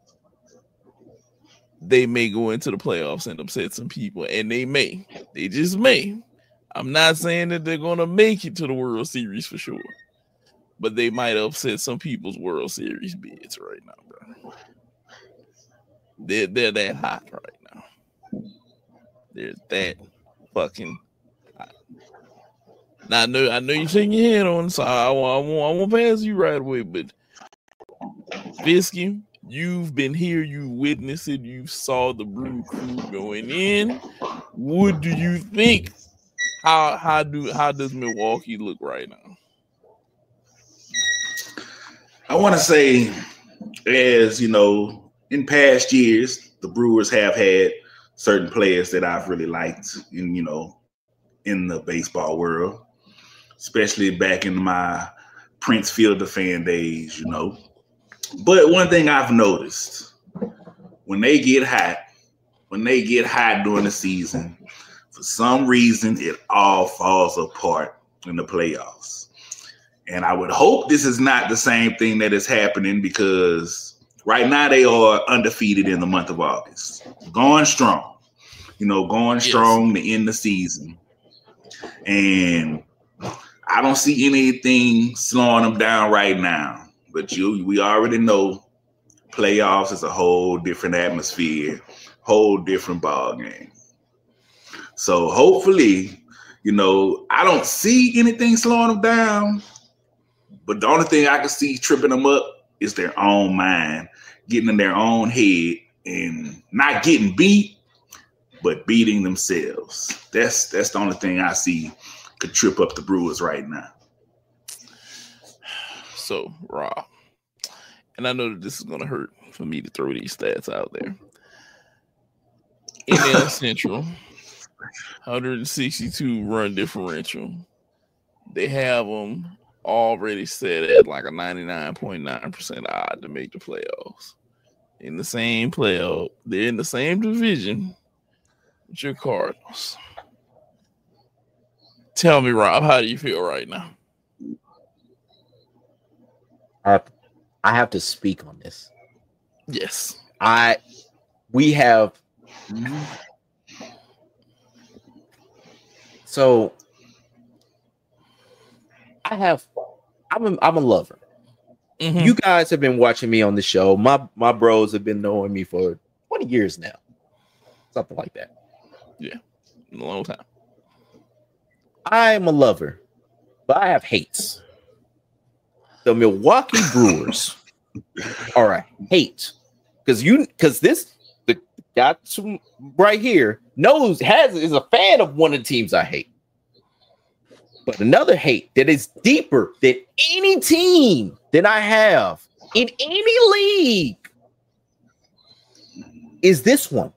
B: They may go into the playoffs and upset some people, and they just may. I'm not saying that they're going to make it to the World Series for sure, but they might upset some people's World Series bids right now, bro. They're that hot right now. They're that fucking hot. Now, I know you're shaking your head on, so I won't pass you right away, but Visky, you've been here, you witnessed it, you saw the Brew Crew going in. What do you think? How does Milwaukee look right now?
D: I want to say, as you know, in past years, the Brewers have had certain players that I've really liked in the baseball world, especially back in my Prince Fielder fan days, you know. But one thing I've noticed, when they get hot during the season, for some reason, it all falls apart in the playoffs. And I would hope this is not the same thing that is happening, because right now they are undefeated in the month of August. Going strong, strong to end the season. And I don't see anything slowing them down right now. But we already know playoffs is a whole different atmosphere, whole different ball game. So hopefully, I don't see anything slowing them down. But the only thing I can see tripping them up is their own mind, getting in their own head and not getting beat, but beating themselves. That's the only thing I see could trip up the Brewers right now.
B: So, Rob, and I know that this is going to hurt for me to throw these stats out there. NL Central, 162 run differential. They have them already set at like a 99.9% odd to make the playoffs. In the same playoff, they're in the same division with your Cardinals. Tell me, Rob, how do you feel right now?
C: I have to speak on this.
B: Yes.
C: We have. So I'm a lover. Mm-hmm. You guys have been watching me on the show. My bros have been knowing me for 20 years now. Something like that.
B: Yeah. A long time.
C: I am a lover but I have hates. The Milwaukee Brewers are a hate because this the guy right here is a fan of one of the teams I hate. But another hate that is deeper than any team that I have in any league is this one.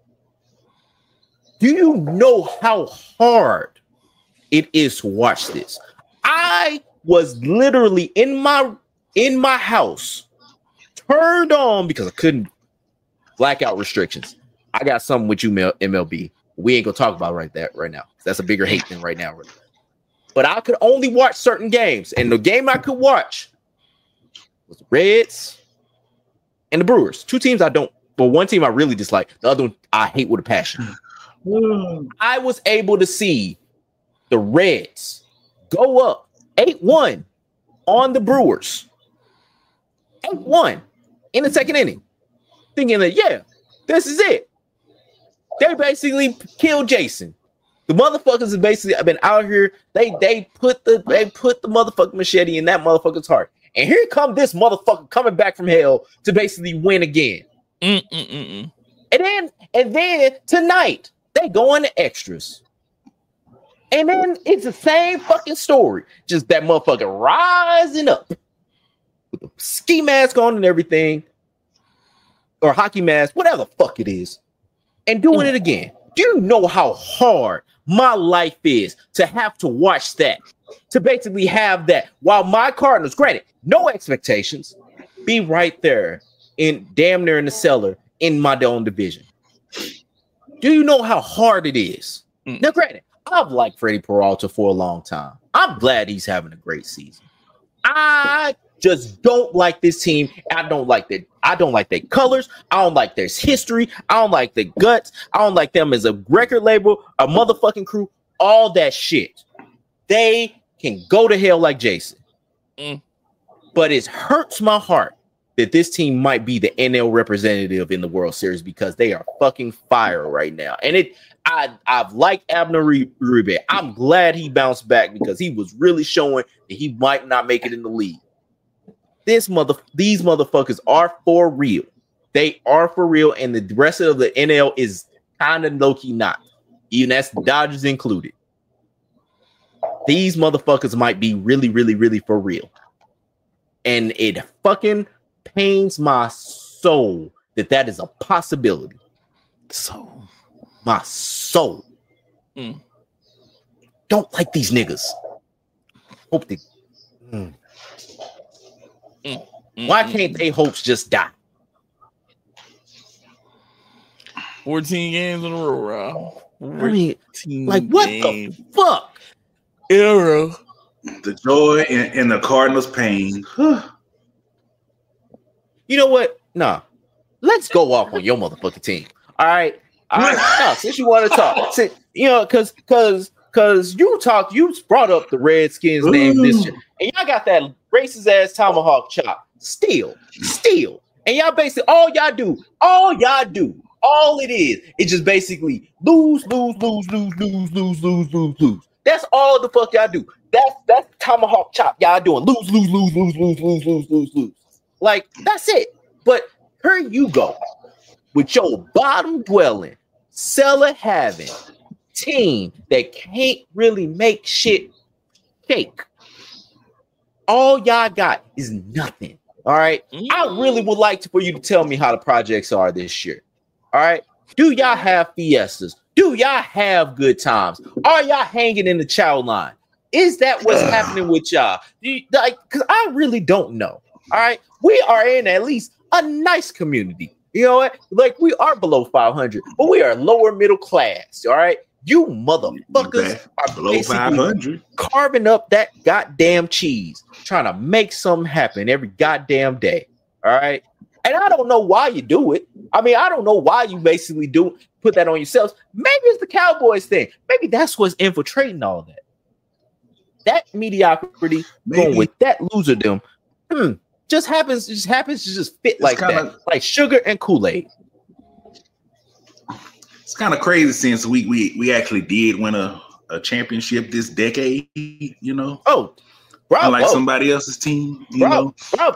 C: Do you know how hard it is to watch this? I was literally in my house, turned on because I couldn't blackout restrictions. I got something with you, MLB. We ain't gonna talk about right now. That's a bigger hate than right now. But I could only watch certain games, and the game I could watch was the Reds and the Brewers. Two teams I don't. But one team I really dislike. The other one I hate with a passion. I was able to see the Reds go up 8-1 on the Brewers. 8-1 in the second inning. Thinking that, yeah, this is it. They basically killed Jason. The motherfuckers have basically been out here. They put the motherfucking machete in that motherfucker's heart. And here come this motherfucker coming back from hell to basically win again. And then tonight they go into extras. And then it's the same fucking story. Just that motherfucker rising up with a ski mask on and everything. Or hockey mask, whatever the fuck it is. And doing it again. Do you know how hard my life is to have to watch that? To basically have that while my Cardinals, granted, no expectations, be right there in damn near in the cellar in my own division. Do you know how hard it is? Now, granted, I've liked Freddie Peralta for a long time. I'm glad he's having a great season. I just don't like this team. I don't like that. I don't like their colors. I don't like their history. I don't like their guts. I don't like them as a record label, a motherfucking crew, all that shit. They can go to hell like Jason. But it hurts my heart that this team might be the NL representative in the World Series because they are fucking fire right now. And I've liked Abner Uribe. I'm glad he bounced back because he was really showing that he might not make it in the league. These motherfuckers are for real. They are for real, and the rest of the NL is kind of low-key not. Even that's Dodgers included. These motherfuckers might be really, really, really for real. And it fucking pains my soul that is a possibility. My soul. Don't like these niggas. Hope they. Why can't they hopes just die?
B: 14 games in a row, Rob.
C: I mean, like, what the fuck?
B: Era.
D: The joy and the Cardinals' pain.
C: You know what? Nah. Let's go off on your motherfucking team. All right. No, since you want to talk, because you brought up the Redskins name this year, and y'all got that racist ass tomahawk chop. Still. And y'all basically all it is just basically lose. That's all the fuck y'all do. That's tomahawk chop y'all doing. Lose. Like, that's it. But here you go with your bottom dwelling, cellar having team that can't really make shit shake. All y'all got is nothing. All right. I really would like for you to tell me how the projects are this year. All right. Do y'all have fiestas? Do y'all have good times? Are y'all hanging in the chow line? Is that what's happening with y'all? Because I really don't know. All right. We are in at least a nice community. You know what? Like, we are below 500, but we are lower middle class. All right. You motherfuckers are below 500 carving up that goddamn cheese, trying to make something happen every goddamn day. All right. And I don't know why you do it. I mean, I don't know why you basically put that on yourselves. Maybe it's the Cowboys thing. Maybe that's what's infiltrating all that. That mediocrity going with that loserdom just happens to just fit like that. Like sugar and Kool-Aid.
D: It's kind of crazy since we actually did win a championship this decade, you know.
C: Oh,
D: Unlike somebody else's team,
C: bravo.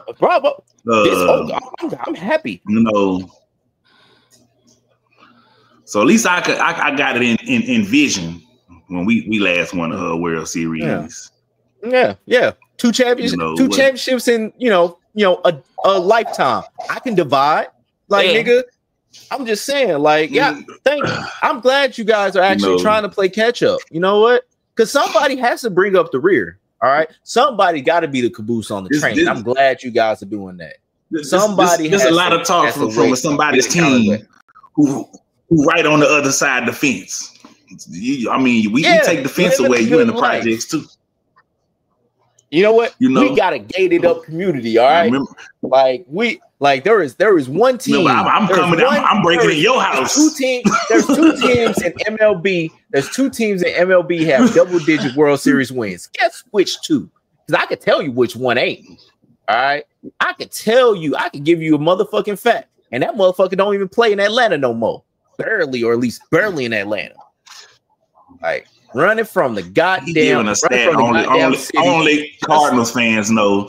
C: I'm happy.
D: So at least I got it in vision when we last won a World Series.
C: Yeah. Two championships in a lifetime. I can divide. Nigga, I'm just saying, thank you. I'm glad you guys are actually trying to play catch up. You know what? Because somebody has to bring up the rear. All right, somebody got to be the caboose on the train. I'm glad you guys are doing that.
D: There's a lot of talk from somebody's team who right on the other side of the fence. We take the fence away. You in the projects too.
C: You know what? We got a gated up community. All right, there is one team.
D: No, I'm coming. I'm breaking in your house.
C: There's two teams in MLB. There's two teams in MLB have double-digit World Series wins. Guess which two? Because I could tell you which one ain't. All right, I could tell you. I could give you a motherfucking fact, and that motherfucker don't even play in Atlanta no more. Barely, or at least barely in Atlanta. Like running from the goddamn.
D: Only Cardinals fans know.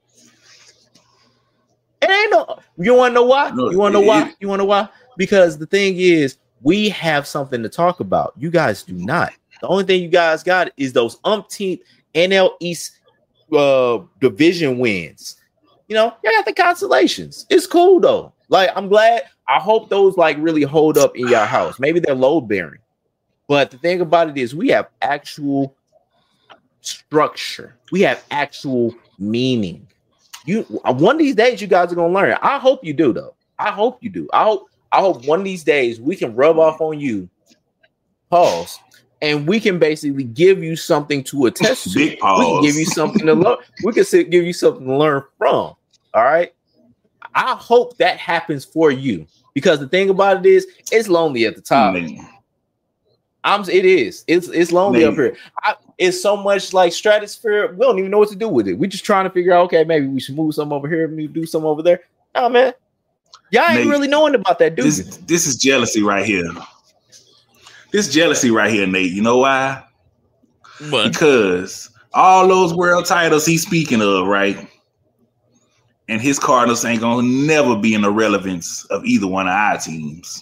C: It ain't no. You want to know why? You want to know why? You want to know why? Because the thing is, we have something to talk about. You guys do not. The only thing you guys got is those umpteenth NL East division wins. You got the consolations. It's cool though. I'm glad. I hope those really hold up in your house. Maybe they're load bearing. But the thing about it is, we have actual structure. We have actual meaning. One of these days, you guys are gonna learn. I hope you do, though. I hope you do. I hope one of these days we can rub off on you, pause, and we can basically give you something to attest to.
D: Big pause.
C: We can give you something to learn. We can give you something to learn from. All right. I hope that happens for you, because the thing about it is, it's lonely at the top. It is. It's lonely up here. It's so much like stratosphere. We don't even know what to do with it. We're just trying to figure out, okay, maybe we should move some over here, maybe do some over there. Oh man, y'all ain't really knowing about that, dude.
D: This is jealousy right here. This jealousy right here, Nate. You know why?
B: What?
D: Because all those world titles he's speaking of, right? And his Cardinals ain't gonna never be in the relevance of either one of our teams.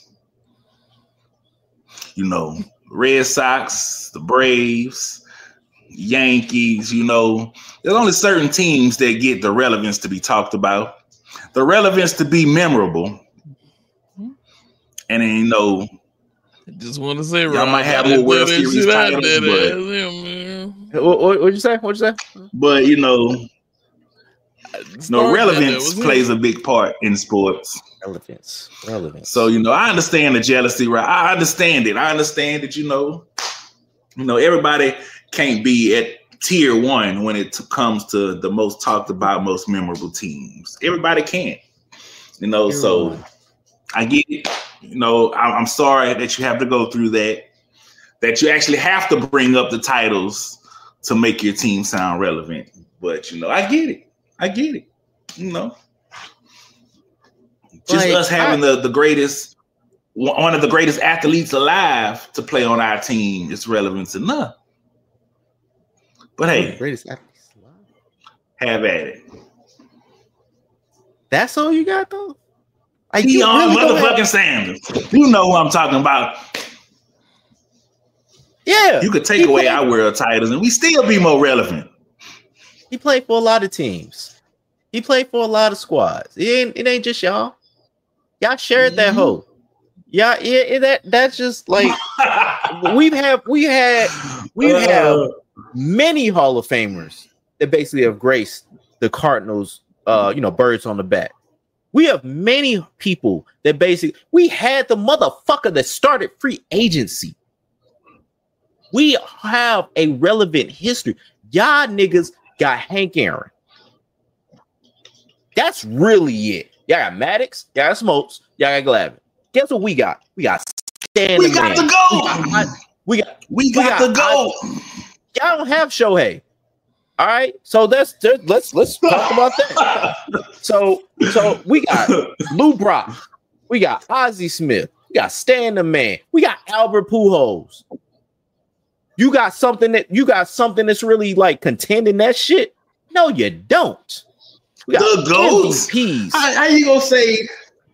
D: Red Sox, the Braves, Yankees, there's only certain teams that get the relevance to be talked about, the relevance to be memorable. And then,
B: I just want to say,
D: y'all might have more World Series titles,
C: what'd you say?
D: But, relevance plays a big part in sports.
C: Relevance.
D: So, I understand the jealousy, right? I understand it. I understand that, everybody can't be at tier one when it comes to the most talked about, most memorable teams. Everybody can't, so I get it. I'm sorry that you have to go through that you actually have to bring up the titles to make your team sound relevant. But, I get it. Just us having the greatest, one of the greatest athletes alive to play on our team is relevant enough. But hey,
C: greatest athletes alive.
D: Have at it.
C: That's all you got, though?
D: Deion motherfucking Sanders. You know who I'm talking about.
C: Yeah.
D: You could take away our world titles and we still be more relevant.
C: He played for a lot of teams. He played for a lot of squads. It ain't just y'all. Y'all shared that hoe. Yeah, that's just like we have many Hall of Famers that basically have graced the Cardinals, birds on the back. We have many people that we had the motherfucker that started free agency. We have a relevant history. Y'all niggas got Hank Aaron. That's really it. Y'all got Maddox, y'all got Smokes, y'all got Glavine. Guess what we got? We got Stan.
D: We got the GOAT.
C: We got the GOAT. Y'all don't have Shohei. All right, so let's talk about that. So we got Lou Brock, we got Ozzie Smith, we got Stan the Man, we got Albert Pujols. You got something that's really like contending that shit. No, you don't. We got
D: the GOATs.
C: MVPs.
D: How you gonna say?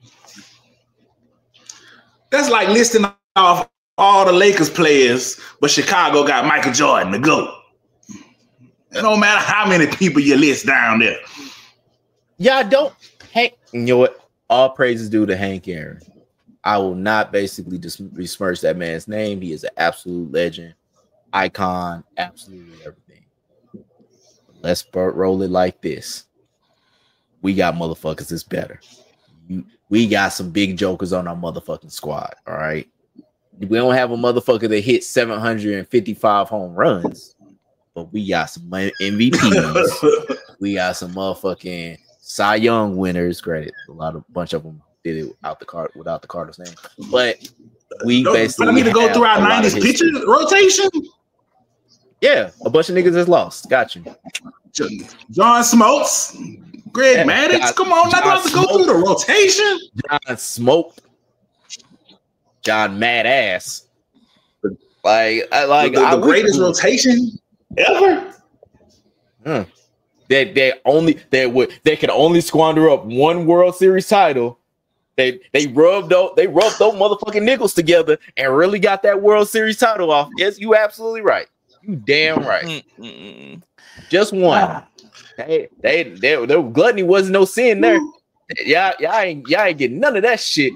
D: That's like listing off all the Lakers players, but Chicago got Michael Jordan, the GOAT. It don't matter how many people you list down there.
C: Y'all don't. Hey, you know what? All praises due to Hank Aaron. I will not basically just besmirch that man's name. He is an absolute legend, icon, absolutely everything. Let's roll it like this. We got motherfuckers that's better. We got some big jokers on our motherfucking squad, all right? We don't have a motherfucker that hit 755 home runs, but we got some MVPs. We got some motherfucking Cy Young winners. Granted, bunch of them did it without the Cardinals name, but we basically.
D: I need to go through our 90s pitcher rotation.
C: Yeah, a bunch of niggas that's lost. Got you.
D: John Smokes, Greg Maddux. Come on, not about to go through the rotation.
C: John Smoke, John Mad Ass.
D: The greatest rotation ever.
C: They could only squander up one World Series title. They rubbed those motherfucking nickels together and really got that World Series title off. Yes, you absolutely right. You damn right. Just one. Their gluttony wasn't no sin there. Y'all ain't getting none of that shit.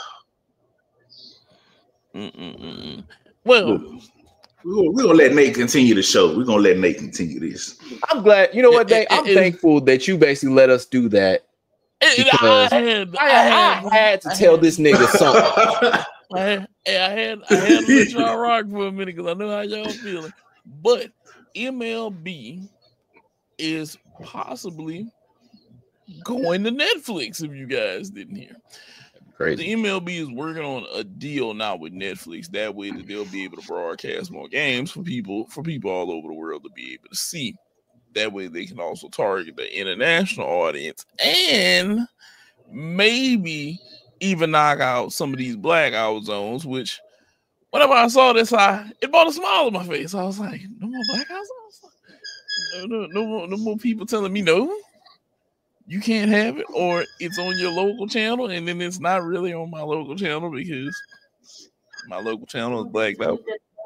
D: Well, we're gonna let Nate continue the show. We're gonna let Nate continue this.
C: I'm glad. You know what, Nate? I'm thankful that you basically let us do that. Because I had to tell this nigga something.
B: I had to let y'all rock for a minute because I know how y'all feeling. But MLB is possibly going to Netflix, if you guys didn't hear.
C: Crazy.
B: The MLB is working on a deal now with Netflix. That way that they'll be able to broadcast more games for people all over the world to be able to see. That way they can also target the international audience and maybe even knock out some of these blackout zones, which whenever I saw this, it brought a smile on my face. I was like, no more blackout zones? No more people telling me no, you can't have it, or it's on your local channel, and then it's not really on my local channel because my local channel is blacked out.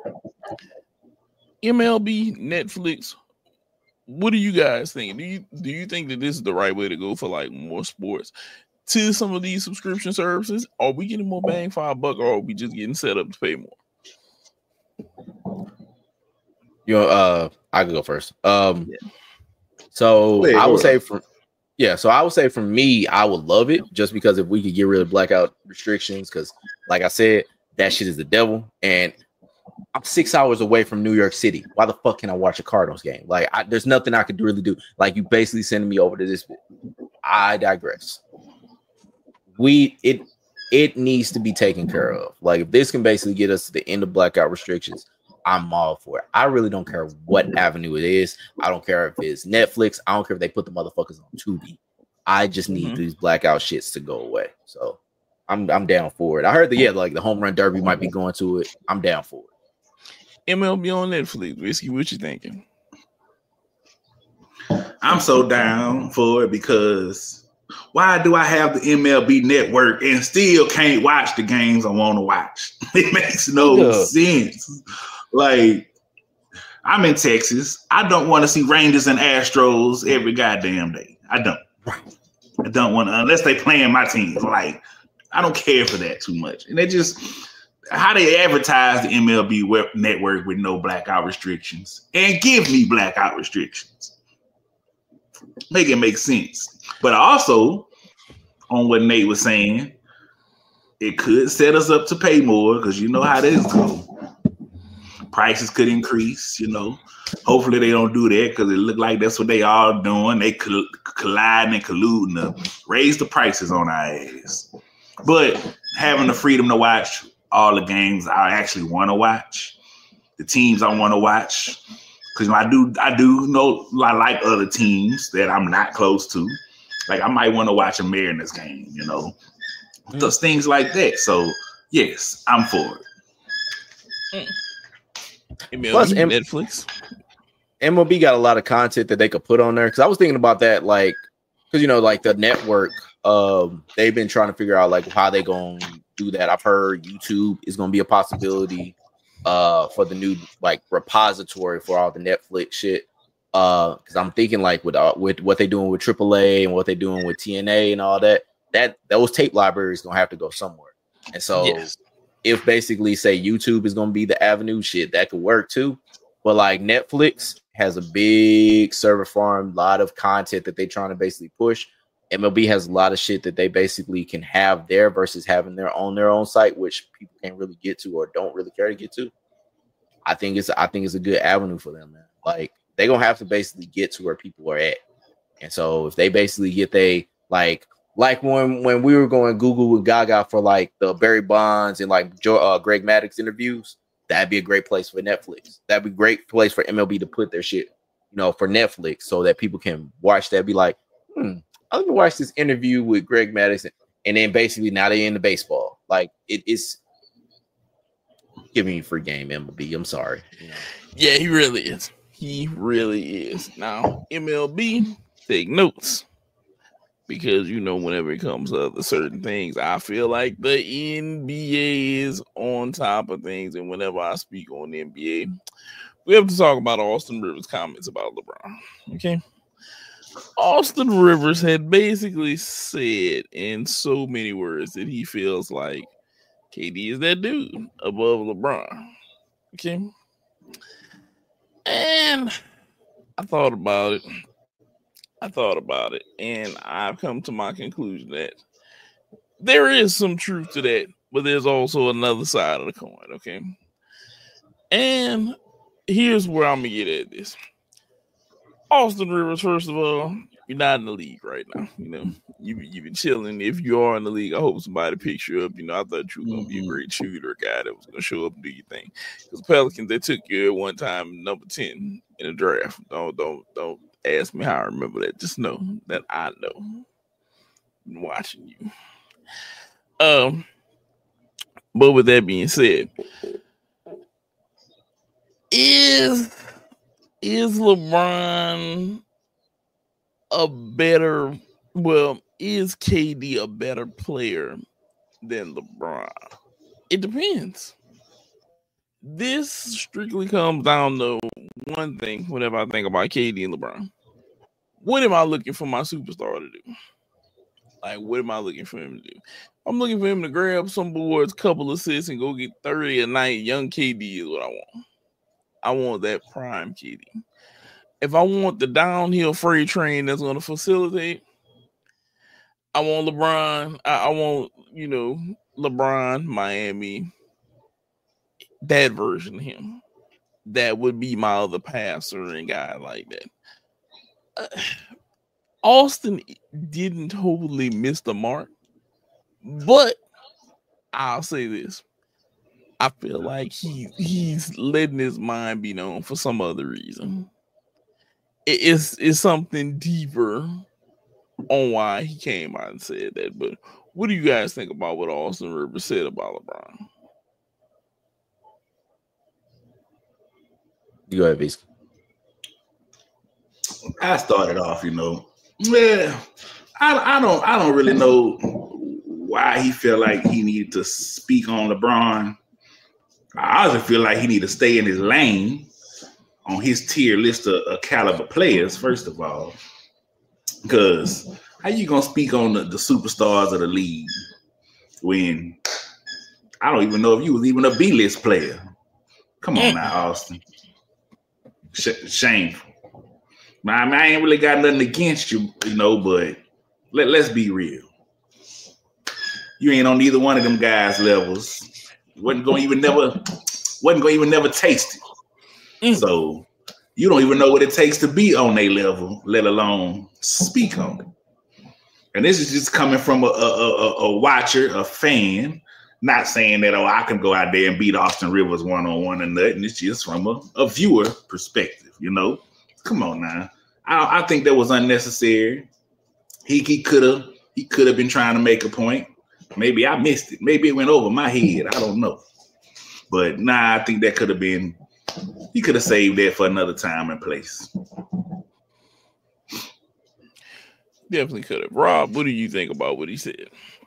B: MLB, Netflix, what do you guys think? Do you think that this is the right way to go for like more sports to some of these subscription services? Are we getting more bang for our buck, or are we just getting set up to pay more?
C: I can go first. So I would say for me, I would love it just because if we could get rid of blackout restrictions, because like I said, that shit is the devil. And I'm 6 hours away from New York City. Why the fuck can I watch a Cardinals game? Like, there's nothing I could really do. Like, you basically sending me over to this. I digress. It needs to be taken care of. Like, if this can basically get us to the end of blackout restrictions, I'm all for it. I really don't care what avenue it is. I don't care if it's Netflix. I don't care if they put the motherfuckers on Tubi. I just need these blackout shits to go away. So I'm down for it. I heard that like the home run derby might be going to it. I'm down for it.
B: MLB on Netflix. Whiskey, what you thinking?
D: I'm so down for it because why do I have the MLB network and still can't watch the games I want to watch? It makes no sense. Like, I'm in Texas. I don't want to see Rangers and Astros every goddamn day. I don't. I don't want to, unless they playing my teams. Like, I don't care for that too much. And they just, how they advertise the MLB network with no blackout restrictions and give me blackout restrictions. Make it make sense. But also, on what Nate was saying, it could set us up to pay more because you know how this goes. Prices could increase, Hopefully they don't do that because it look like that's what they all doing. They colliding and colluding to raise the prices on our ass. But having the freedom to watch all the games I actually want to watch, the teams I want to watch, because I do know I like other teams that I'm not close to. Like I might want to watch a Mariners game, those things like that. So yes, I'm for it.
B: Plus Netflix.
C: MLB got a lot of content that they could put on there. Because I was thinking about that, like, because like the network, they've been trying to figure out like how they gonna do that. I've heard YouTube is gonna be a possibility for the new like repository for all the Netflix shit. Because I'm thinking like with what they're doing with AAA and what they're doing with TNA and all that those tape libraries gonna have to go somewhere. And so if basically say YouTube is gonna be the avenue, shit, that could work too. But like Netflix has a big server farm, a lot of content that they're trying to basically push. MLB has a lot of shit that they basically can have there versus having their own site, which people can't really get to or don't really care to get to. I think it's a good avenue for them, man. Like they're gonna have to basically get to where people are at. And so if they basically get like when we were going Google with Gaga for like the Barry Bonds and like Greg Maddux interviews, that'd be a great place for Netflix. That'd be a great place for MLB to put their shit, for Netflix so that people can watch that. Be like, let me watch this interview with Greg Maddux, and then basically now they're into baseball. Like it's giving you free game, MLB. I'm sorry.
B: Yeah, he really is. He really is. Now, MLB, take notes. Because, whenever it comes to other certain things, I feel like the NBA is on top of things. And whenever I speak on the NBA, we have to talk about Austin Rivers' comments about LeBron. Okay? Austin Rivers had basically said in so many words that he feels like KD is that dude above LeBron. Okay? And I thought about it, and I've come to my conclusion that there is some truth to that, but there's also another side of the coin, okay? And here's where I'm going to get at this. Austin Rivers, first of all, you're not in the league right now. You've been chilling. If you are in the league, I hope somebody picks you up. I thought you were going to be a great shooter, a guy that was going to show up and do your thing. Because Pelicans, they took you at one time, number 10 in the draft. Don't ask me how I remember that. Just know that I know. I'm watching you. But with that being said, is LeBron is KD a better player than LeBron? It depends. This strictly comes down to one thing whenever I think about KD and LeBron. What am I looking for my superstar to do? Like, what am I looking for him to do? I'm looking for him to grab some boards, couple assists, and go get 30 a night. Young KD is what I want. I want that prime KD. If I want the downhill freight train that's going to facilitate, I want LeBron. I want, LeBron, Miami, that version of him. That would be my other passer and guy like that. Austin didn't totally miss the mark, but I'll say this. I feel like he's letting his mind be known for some other reason. It's something deeper on why he came out and said that. But what do you guys think about what Austin Rivers said about LeBron?
C: You go ahead, Beast.
D: I started off, I don't really know why he felt like he needed to speak on LeBron. I also feel like he need to stay in his lane on his tier list of caliber players, first of all. Because how you gonna speak on the superstars of the league when I don't even know if you was even a B-list player? Come on now, Austin. Shameful. I ain't really got nothing against you, but let's be real. You ain't on neither one of them guys' levels. Wasn't gonna even never taste it. So you don't even know what it takes to be on their level, let alone speak on it. And this is just coming from a watcher, a fan, not saying that, I can go out there and beat Austin Rivers one-on-one and nothing. It's just from a viewer perspective, Come on now. I think that was unnecessary. He could have been trying to make a point. Maybe I missed it. Maybe it went over my head. I don't know. But I think that could have been He could have saved that for another time and place.
B: Definitely could have. Rob, what do you think about what he said?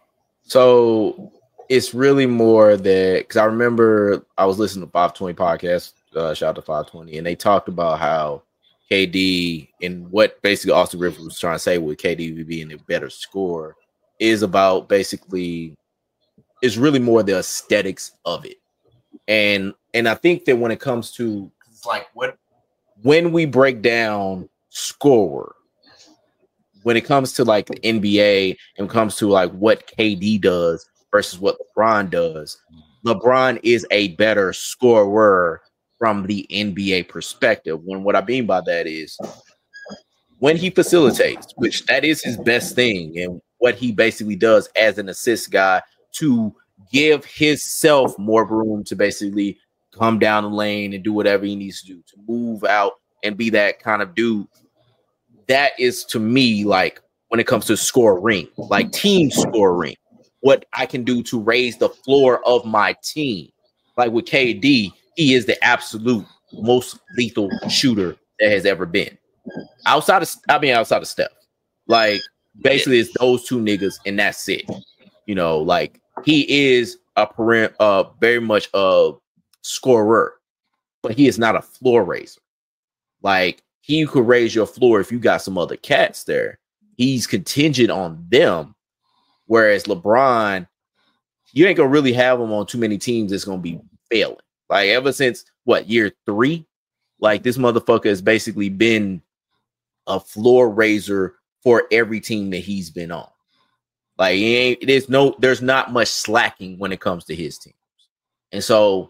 C: So it's really more that because I remember I was listening to 520 podcast, shout out to 520, and they talked about how KD and what basically Austin Rivers was trying to say with KD being a better scorer is about basically is really more the aesthetics of it. And I think that when it comes to it's like when we break down scorer, when it comes to like the NBA and comes to like what KD does versus what LeBron does, LeBron is a better scorer from the NBA perspective. When what I mean by that is when he facilitates, which that is his best thing, and what he basically does as an assist guy to give himself more room to basically come down the lane and do whatever he needs to do, to move out and be that kind of dude. That is to me like when it comes to scoring, like team scoring, what I can do to raise the floor of my team. Like with KD, he is the absolute most lethal shooter that has ever been. Outside of Steph. Like basically it's those two niggas and that's it. You know, like he is very much a scorer, but he is not a floor raiser. Like he could raise your floor if you got some other cats there. He's contingent on them. Whereas LeBron, you ain't gonna really have him on too many teams that's gonna be failing. Like ever since year 3, like this motherfucker has basically been a floor raiser for every team that he's been on. Like there's not much slacking when it comes to his teams. And so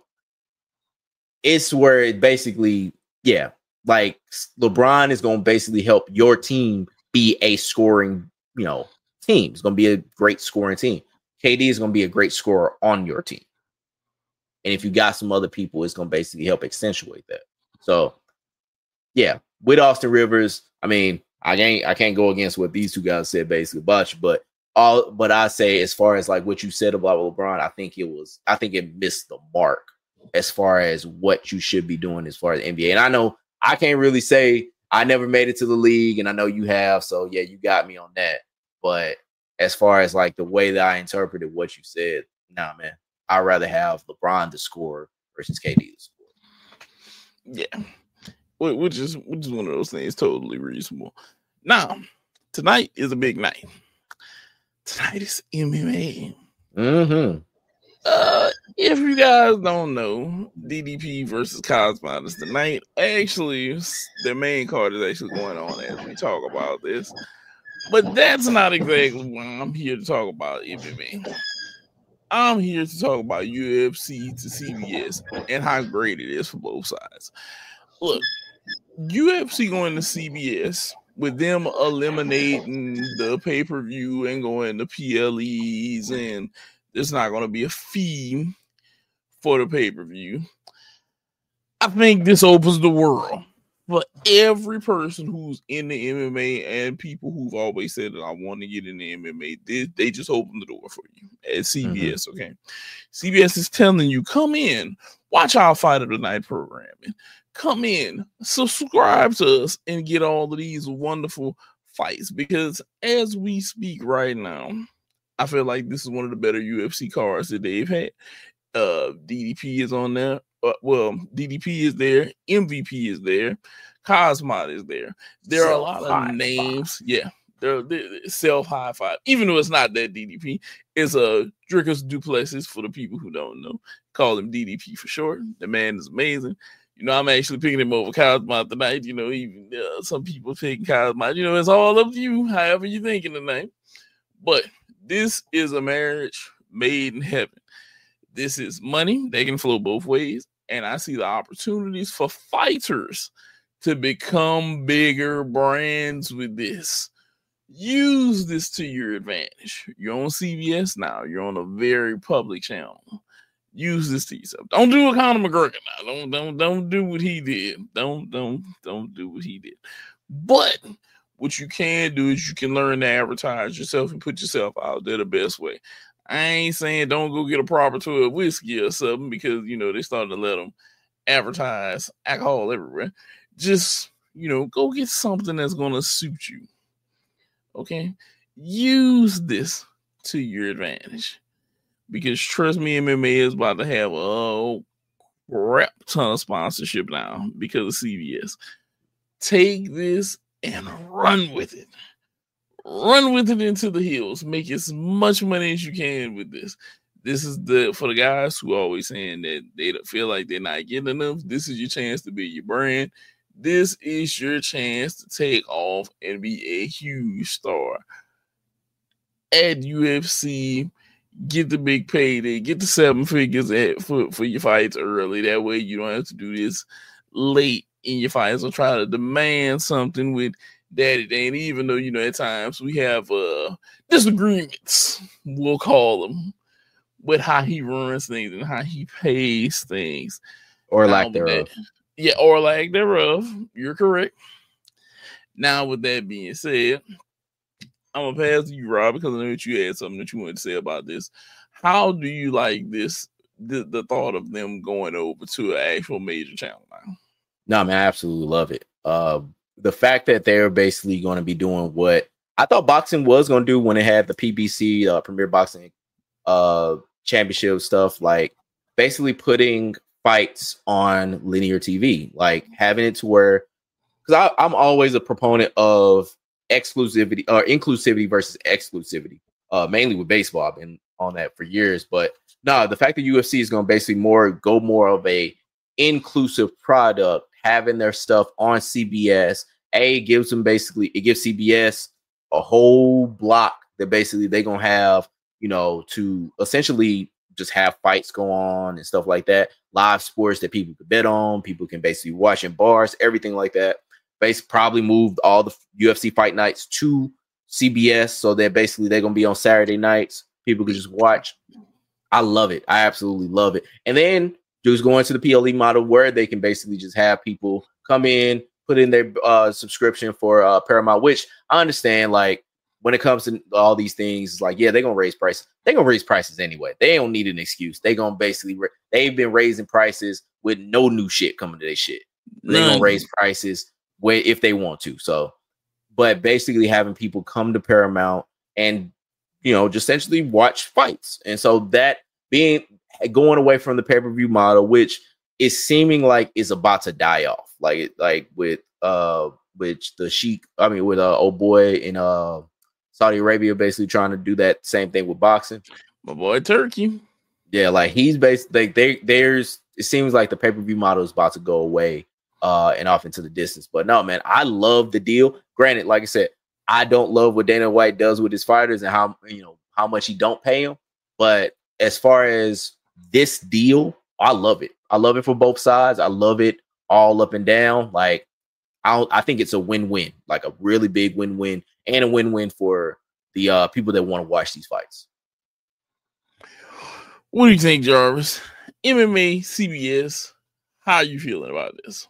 C: it's where it basically, like LeBron is going to basically help your team be a scoring, team. It's going to be a great scoring team. KD is going to be a great scorer on your team. And if you got some other people, it's going to basically help accentuate that. So, with Austin Rivers, I mean, I can't go against what these two guys said basically about you, but I say as far as like what you said about LeBron, I think it missed the mark as far as what you should be doing as far as NBA. And I know I can't really say I never made it to the league, and I know you have, so yeah, you got me on that. But as far as like the way that I interpreted what you said, nah, man, I'd rather have LeBron the scorer versus KD the scorer.
B: Yeah, which is one of those things totally reasonable. Now, tonight is a big night. Tonight is MMA.
C: Mm-hmm.
B: If you guys don't know, DDP versus Cosmo is tonight. Actually, the main card is actually going on as we talk about this. But that's not exactly why I'm here to talk about MMA. I'm here to talk about UFC to CBS and how great it is for both sides. Look, UFC going to CBS with them eliminating the pay-per-view and going to PLEs, and there's not going to be a fee for the pay-per-view. I think this opens the world for every person who's in the MMA and people who've always said that I want to get in the MMA. They just open the door for you at CBS, okay? CBS is telling you, come in, watch our Fight of the Night programming. Come in, subscribe to us, and get all of these wonderful fights. Because as we speak right now, I feel like this is one of the better UFC cards that they've had. DDP is on there. DDP is there. MVP is there. Cosmo is there. There are a lot of names. Yeah, they're self high five. Even though it's not that DDP, it's a Dricus du Plessis for the people who don't know. Call him DDP for short. The man is amazing. I'm actually picking him over Cosmo tonight. Even some people picking Cosmo. It's all up to you, however you're thinking tonight. But this is a marriage made in heaven. This is money. They can flow both ways. And I see the opportunities for fighters to become bigger brands with this. Use this to your advantage. You're on CBS now. You're on a very public channel. Use this to yourself. Don't do what Conor McGregor now. Don't do what he did. Don't do what he did. But what you can do is you can learn to advertise yourself and put yourself out there the best way. I ain't saying don't go get a proper tour of whiskey or something because, they starting to let them advertise alcohol everywhere. Just, go get something that's going to suit you. Okay? Use this to your advantage. Because trust me, MMA is about to have a crap ton of sponsorship now because of CBS. Take this and run with it. Run with it into the hills. Make as much money as you can with this. This is for the guys who are always saying that they don't feel like they're not getting enough. This is your chance to be your brand. This is your chance to take off and be a huge star at UFC. Get the big payday. Get the 7 figures for your fights early. That way you don't have to do this late in your fights or try to demand something with Daddy Dana. Even though, at times we have disagreements, we'll call them, with how he runs things and how he pays things.
C: Or lack thereof.
B: Or lack thereof. You're correct. Now, with that being said, I'm going to pass to you, Rob, because I know that you had something that you wanted to say about this. How do you like this, the thought of them going over to an actual major channel now?
C: No, man, I absolutely love it. The fact that they're basically going to be doing what I thought boxing was going to do when it had the PBC, Premier Boxing Championship stuff, like basically putting fights on linear TV, like having it to where, because I'm always a proponent of exclusivity or inclusivity versus exclusivity, mainly with baseball. I've been on that for years, but no, the fact that UFC is going to basically go more of a inclusive product, having their stuff on CBS, it gives CBS a whole block that basically they're going to have, to essentially just have fights go on and stuff like that. Live sports that people could bet on, people can basically watch in bars, everything like that. Probably moved all the UFC fight nights to CBS, so that basically they're going to be on Saturday nights. People can just watch. I love it. I absolutely love it. And then just going to the PLE model where they can basically just have people come in, put in their subscription for Paramount, which I understand, like, when it comes to all these things, like, yeah, they're going to raise prices. They're going to raise prices anyway. They don't need an excuse. They're going to basically, they've been raising prices with no new shit coming to their shit. They're going to raise prices if they want to. So, but basically having people come to Paramount and, just essentially watch fights. And so that going away from the pay-per-view model, which is seeming like is about to die off. Like with the Sheik, with old boy in Saudi Arabia, basically trying to do that same thing with boxing.
B: My boy Turkey.
C: Yeah, like he's basically it seems like the pay-per-view model is about to go away and off into the distance. But no, man, I love the deal. Granted, like I said, I don't love what Dana White does with his fighters and how much he don't pay them. But as far as this deal, I love it. I love it for both sides. I love it all up and down. Like I think it's a win-win, like a really big win-win, and a win-win for the people that want to watch these fights.
B: What do you think, Jarvis? MMA, CBS, how are you feeling about this?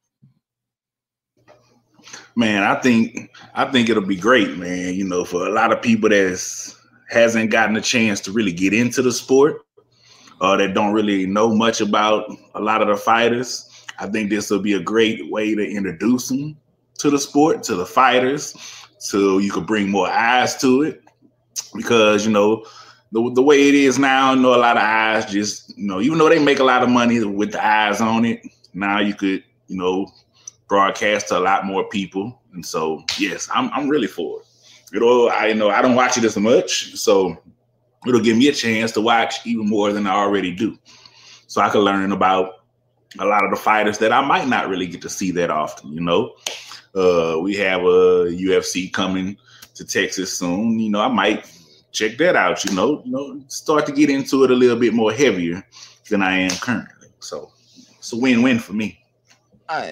D: Man, I think it'll be great, man. For a lot of people that hasn't gotten a chance to really get into the sport, that don't really know much about a lot of the fighters, I think this will be a great way to introduce them to the sport, to the fighters, so you could bring more eyes to it. Because, the way it is now, a lot of eyes just, even though they make a lot of money with the eyes on it, now you could, broadcast to a lot more people. And so, yes, I'm really for it. I don't watch it as much, so it'll give me a chance to watch even more than I already do. So I can learn about a lot of the fighters that I might not really get to see that often. We have a UFC coming to Texas soon. I might check that out, start to get into it a little bit more heavier than I am currently. So it's a win-win for me.
B: I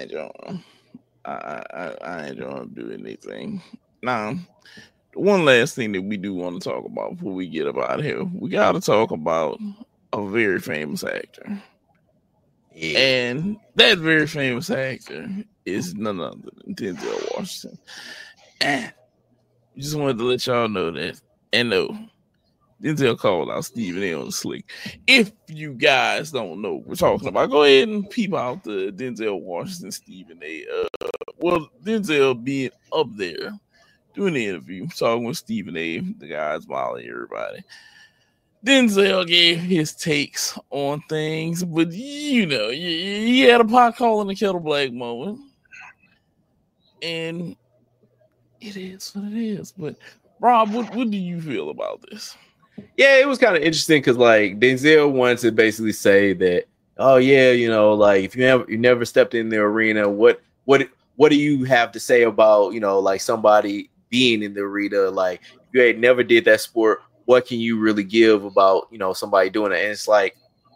B: ain't gonna do anything. Now, one last thing that we do want to talk about before we get up out of here, we got to talk about a very famous actor. Yeah. And that very famous actor is none other than Denzel Washington. And just wanted to let y'all know that, and know Denzel called out Stephen A on the slick. If you guys don't know what we're talking about, go ahead and peep out the Denzel Washington Stephen A. Well, Denzel being up there doing the interview, talking with Stephen A, the guys smiling everybody. Denzel gave his takes on things, but you know, he had a pot calling the kettle black moment. And it is what it is. But Rob, what do you feel about this?
C: Yeah, it was kind of interesting because like Denzel wanted to basically say that, oh yeah, you know, like if you never stepped in the arena, what do you have to say about, you know, like somebody being in the arena? Like if you ain't never did that sport, what can you really give about, you know, somebody doing it? And it's like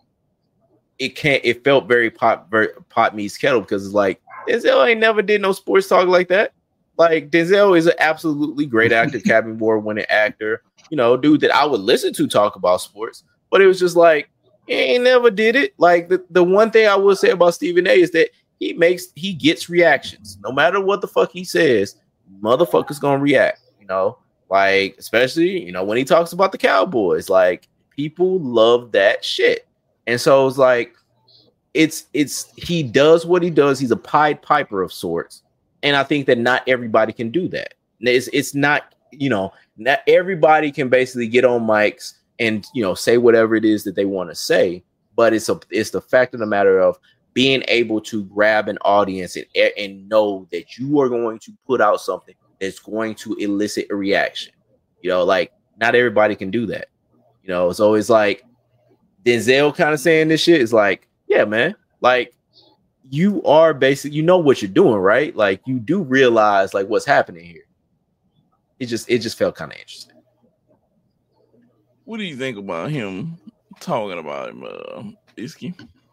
C: it felt very pot meets kettle because it's like Denzel ain't never did no sports talk like that. Like Denzel is an absolutely great actor, Academy Award winning actor, you know, dude that I would listen to talk about sports. But it was just like he ain't never did it. Like the one thing I will say about Stephen A is that he gets reactions. No matter what the fuck he says, motherfuckers gonna react, you know, like especially, you know, when he talks about the Cowboys, like people love that shit. And so it's like it's he does what he does. He's a Pied Piper of sorts. And I think that not everybody can do that. It's not, you know, not everybody can basically get on mics and, you know, say whatever it is that they want to say. But it's the fact of the matter of being able to grab an audience and know that you are going to put out something that's going to elicit a reaction. You know, like not everybody can do that. You know, so it's like Denzel kind of saying this shit is like, yeah, man, like you are basically, you know what you're doing, right? Like you do realize like what's happening here. It just felt kind of interesting.
B: What do you think about him talking about him, Iski?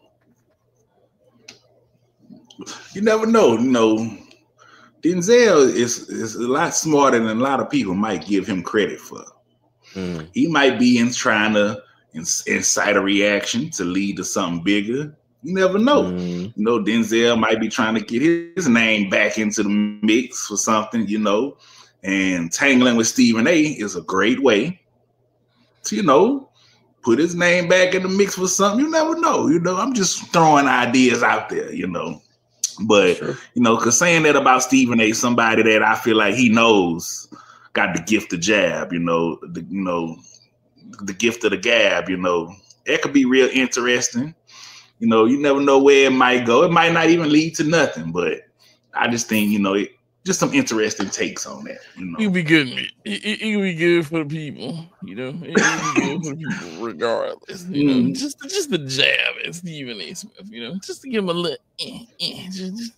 D: You never know. You know, Denzel is a lot smarter than a lot of people might give him credit for. He might be trying to incite a reaction to lead to something bigger. You never know. You know, Denzel might be trying to get his name back into the mix for something, you know. And tangling with Stephen A is a great way to, you know, put his name back in the mix for something. You never know. You know, I'm just throwing ideas out there, you know. But, you know, because saying that about Stephen A, somebody that I feel like he knows got the gift of jab, you know, the gift of the gab, you know, that could be real interesting. You know, you never know where it might go. It might not even lead to nothing, but I just think, you know, just some interesting takes on that. You know,
B: it could be good. It could be good for the people. You know, it could be good for the people, regardless. You know, just the jab at Stephen A. Smith. You know, just to give him a little, just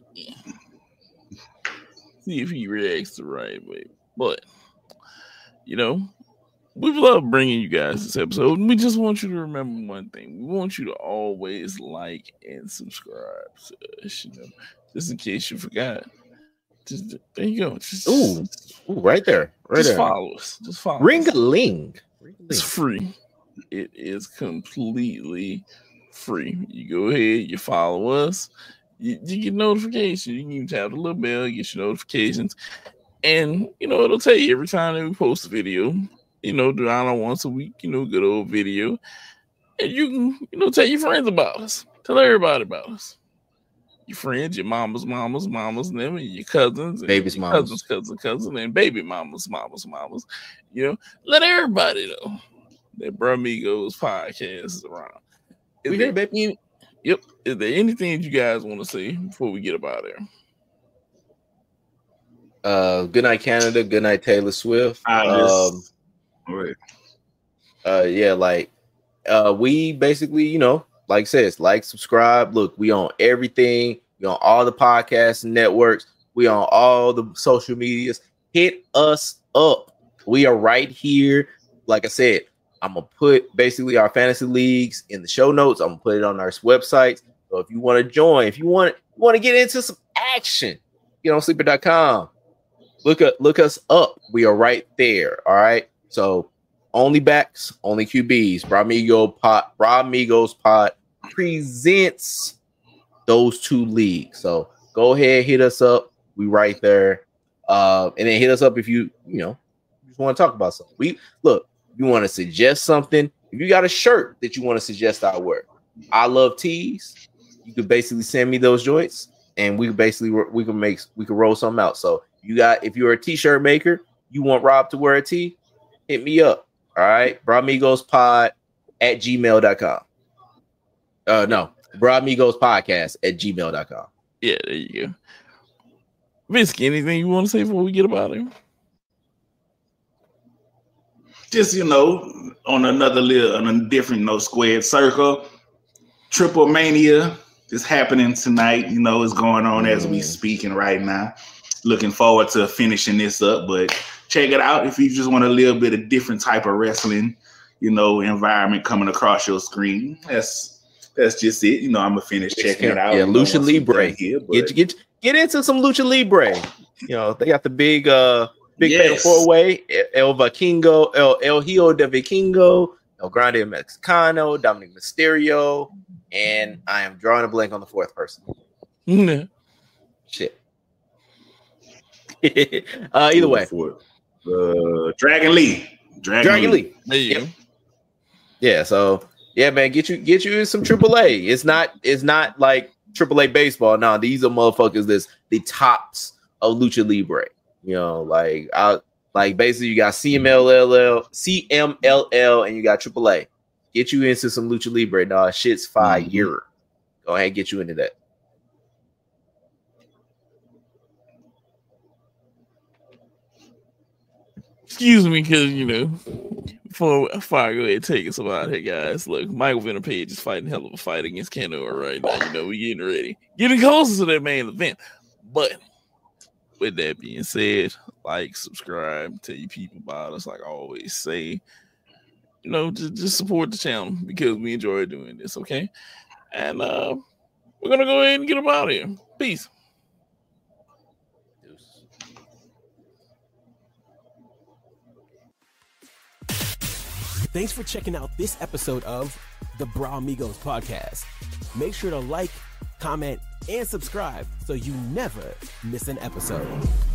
B: see if he reacts the right way. But you know, we love bringing you guys this episode, and we just want you to remember one thing. We want you to always like and subscribe to us, you know, just in case you forgot. Just, there you go.
C: Ooh, right there.
B: Just follow us. Just follow
C: Ring-a-ling.
B: It's free. It is completely free. You go ahead, you follow us, you get notifications. You can even tap the little bell, get your notifications. And, you know, it'll tell you every time that we post a video. You know, do I know once a week, you know, good old video. And you can, you know, tell your friends about us. Tell everybody about us. Your friends, your mamas, and them, and your cousins, and
C: baby's
B: your
C: mamas,
B: cousins, and baby mamas. You know, let everybody know that Bro Migos podcast is around.
C: We here, baby.
B: Yep. Is there anything that you guys want to say before we get up out of
C: there? Good night, Canada. Good night, Taylor Swift. Yeah, like we basically, you know, like I said, like, subscribe. Look, we on everything. We on all the podcast networks. We on all the social medias. Hit us up. We are right here. Like I said, I'm gonna put basically our fantasy leagues in the show notes. I'm gonna put it on our websites. So if you want to join, if you want to get into some action, get on sleeper.com. Look us up. We are right there. All right. So only backs, only QBs. Bra Migos Pod presents those two leagues. So go ahead, hit us up. We right there. And then hit us up if you just want to talk about something. you want to suggest something, if you got a shirt that you want to suggest I wear, I love tees. You could basically send me those joints, and we can roll something out. So if you're a t-shirt maker, you want Rob to wear a tee, hit me up. All right, BraMigosPod@gmail.com. No, BraMigosPodcast@gmail.com.
B: Yeah, there you go. Visky, anything you want to say before we get about him?
D: Just, on a different, squared circle, Triple Mania is happening tonight. It's going on as we speaking right now. Looking forward to finishing this up, but check it out if you just want a little bit of different type of wrestling, environment coming across your screen. That's just it. I'm gonna finish checking it out.
C: Yeah, Lucha Libre. Here, get into some Lucha Libre. They got the big fatal 4-way, El Vikingo, El Hijo de Vikingo, El Grande Mexicano, Dominic Mysterio, and I am drawing a blank on the fourth person. Shit. Either way.
D: Dragon Lee.
C: Dragon Lee.
B: There you go.
C: Yeah, so yeah, man, get you some AAA. It's not like AAA baseball. No, these are motherfuckers that's the tops of Lucha Libre. Basically you got CMLL, and you got AAA. Get you into some Lucha Libre. No, shit's fire. Go ahead and get you into that.
B: Excuse me, because before I go ahead and take us about here, guys. Look, Michael Venom Page is fighting a hell of a fight against Kenoa right now. We getting ready, getting closer to that main event. But with that being said, subscribe, tell your people about us. Like I always say, just support the channel because we enjoy doing this. Okay, and we're gonna go ahead and get them out of here. Peace.
E: Thanks for checking out this episode of the Bra Amigos podcast. Make sure to like, comment, and subscribe so you never miss an episode.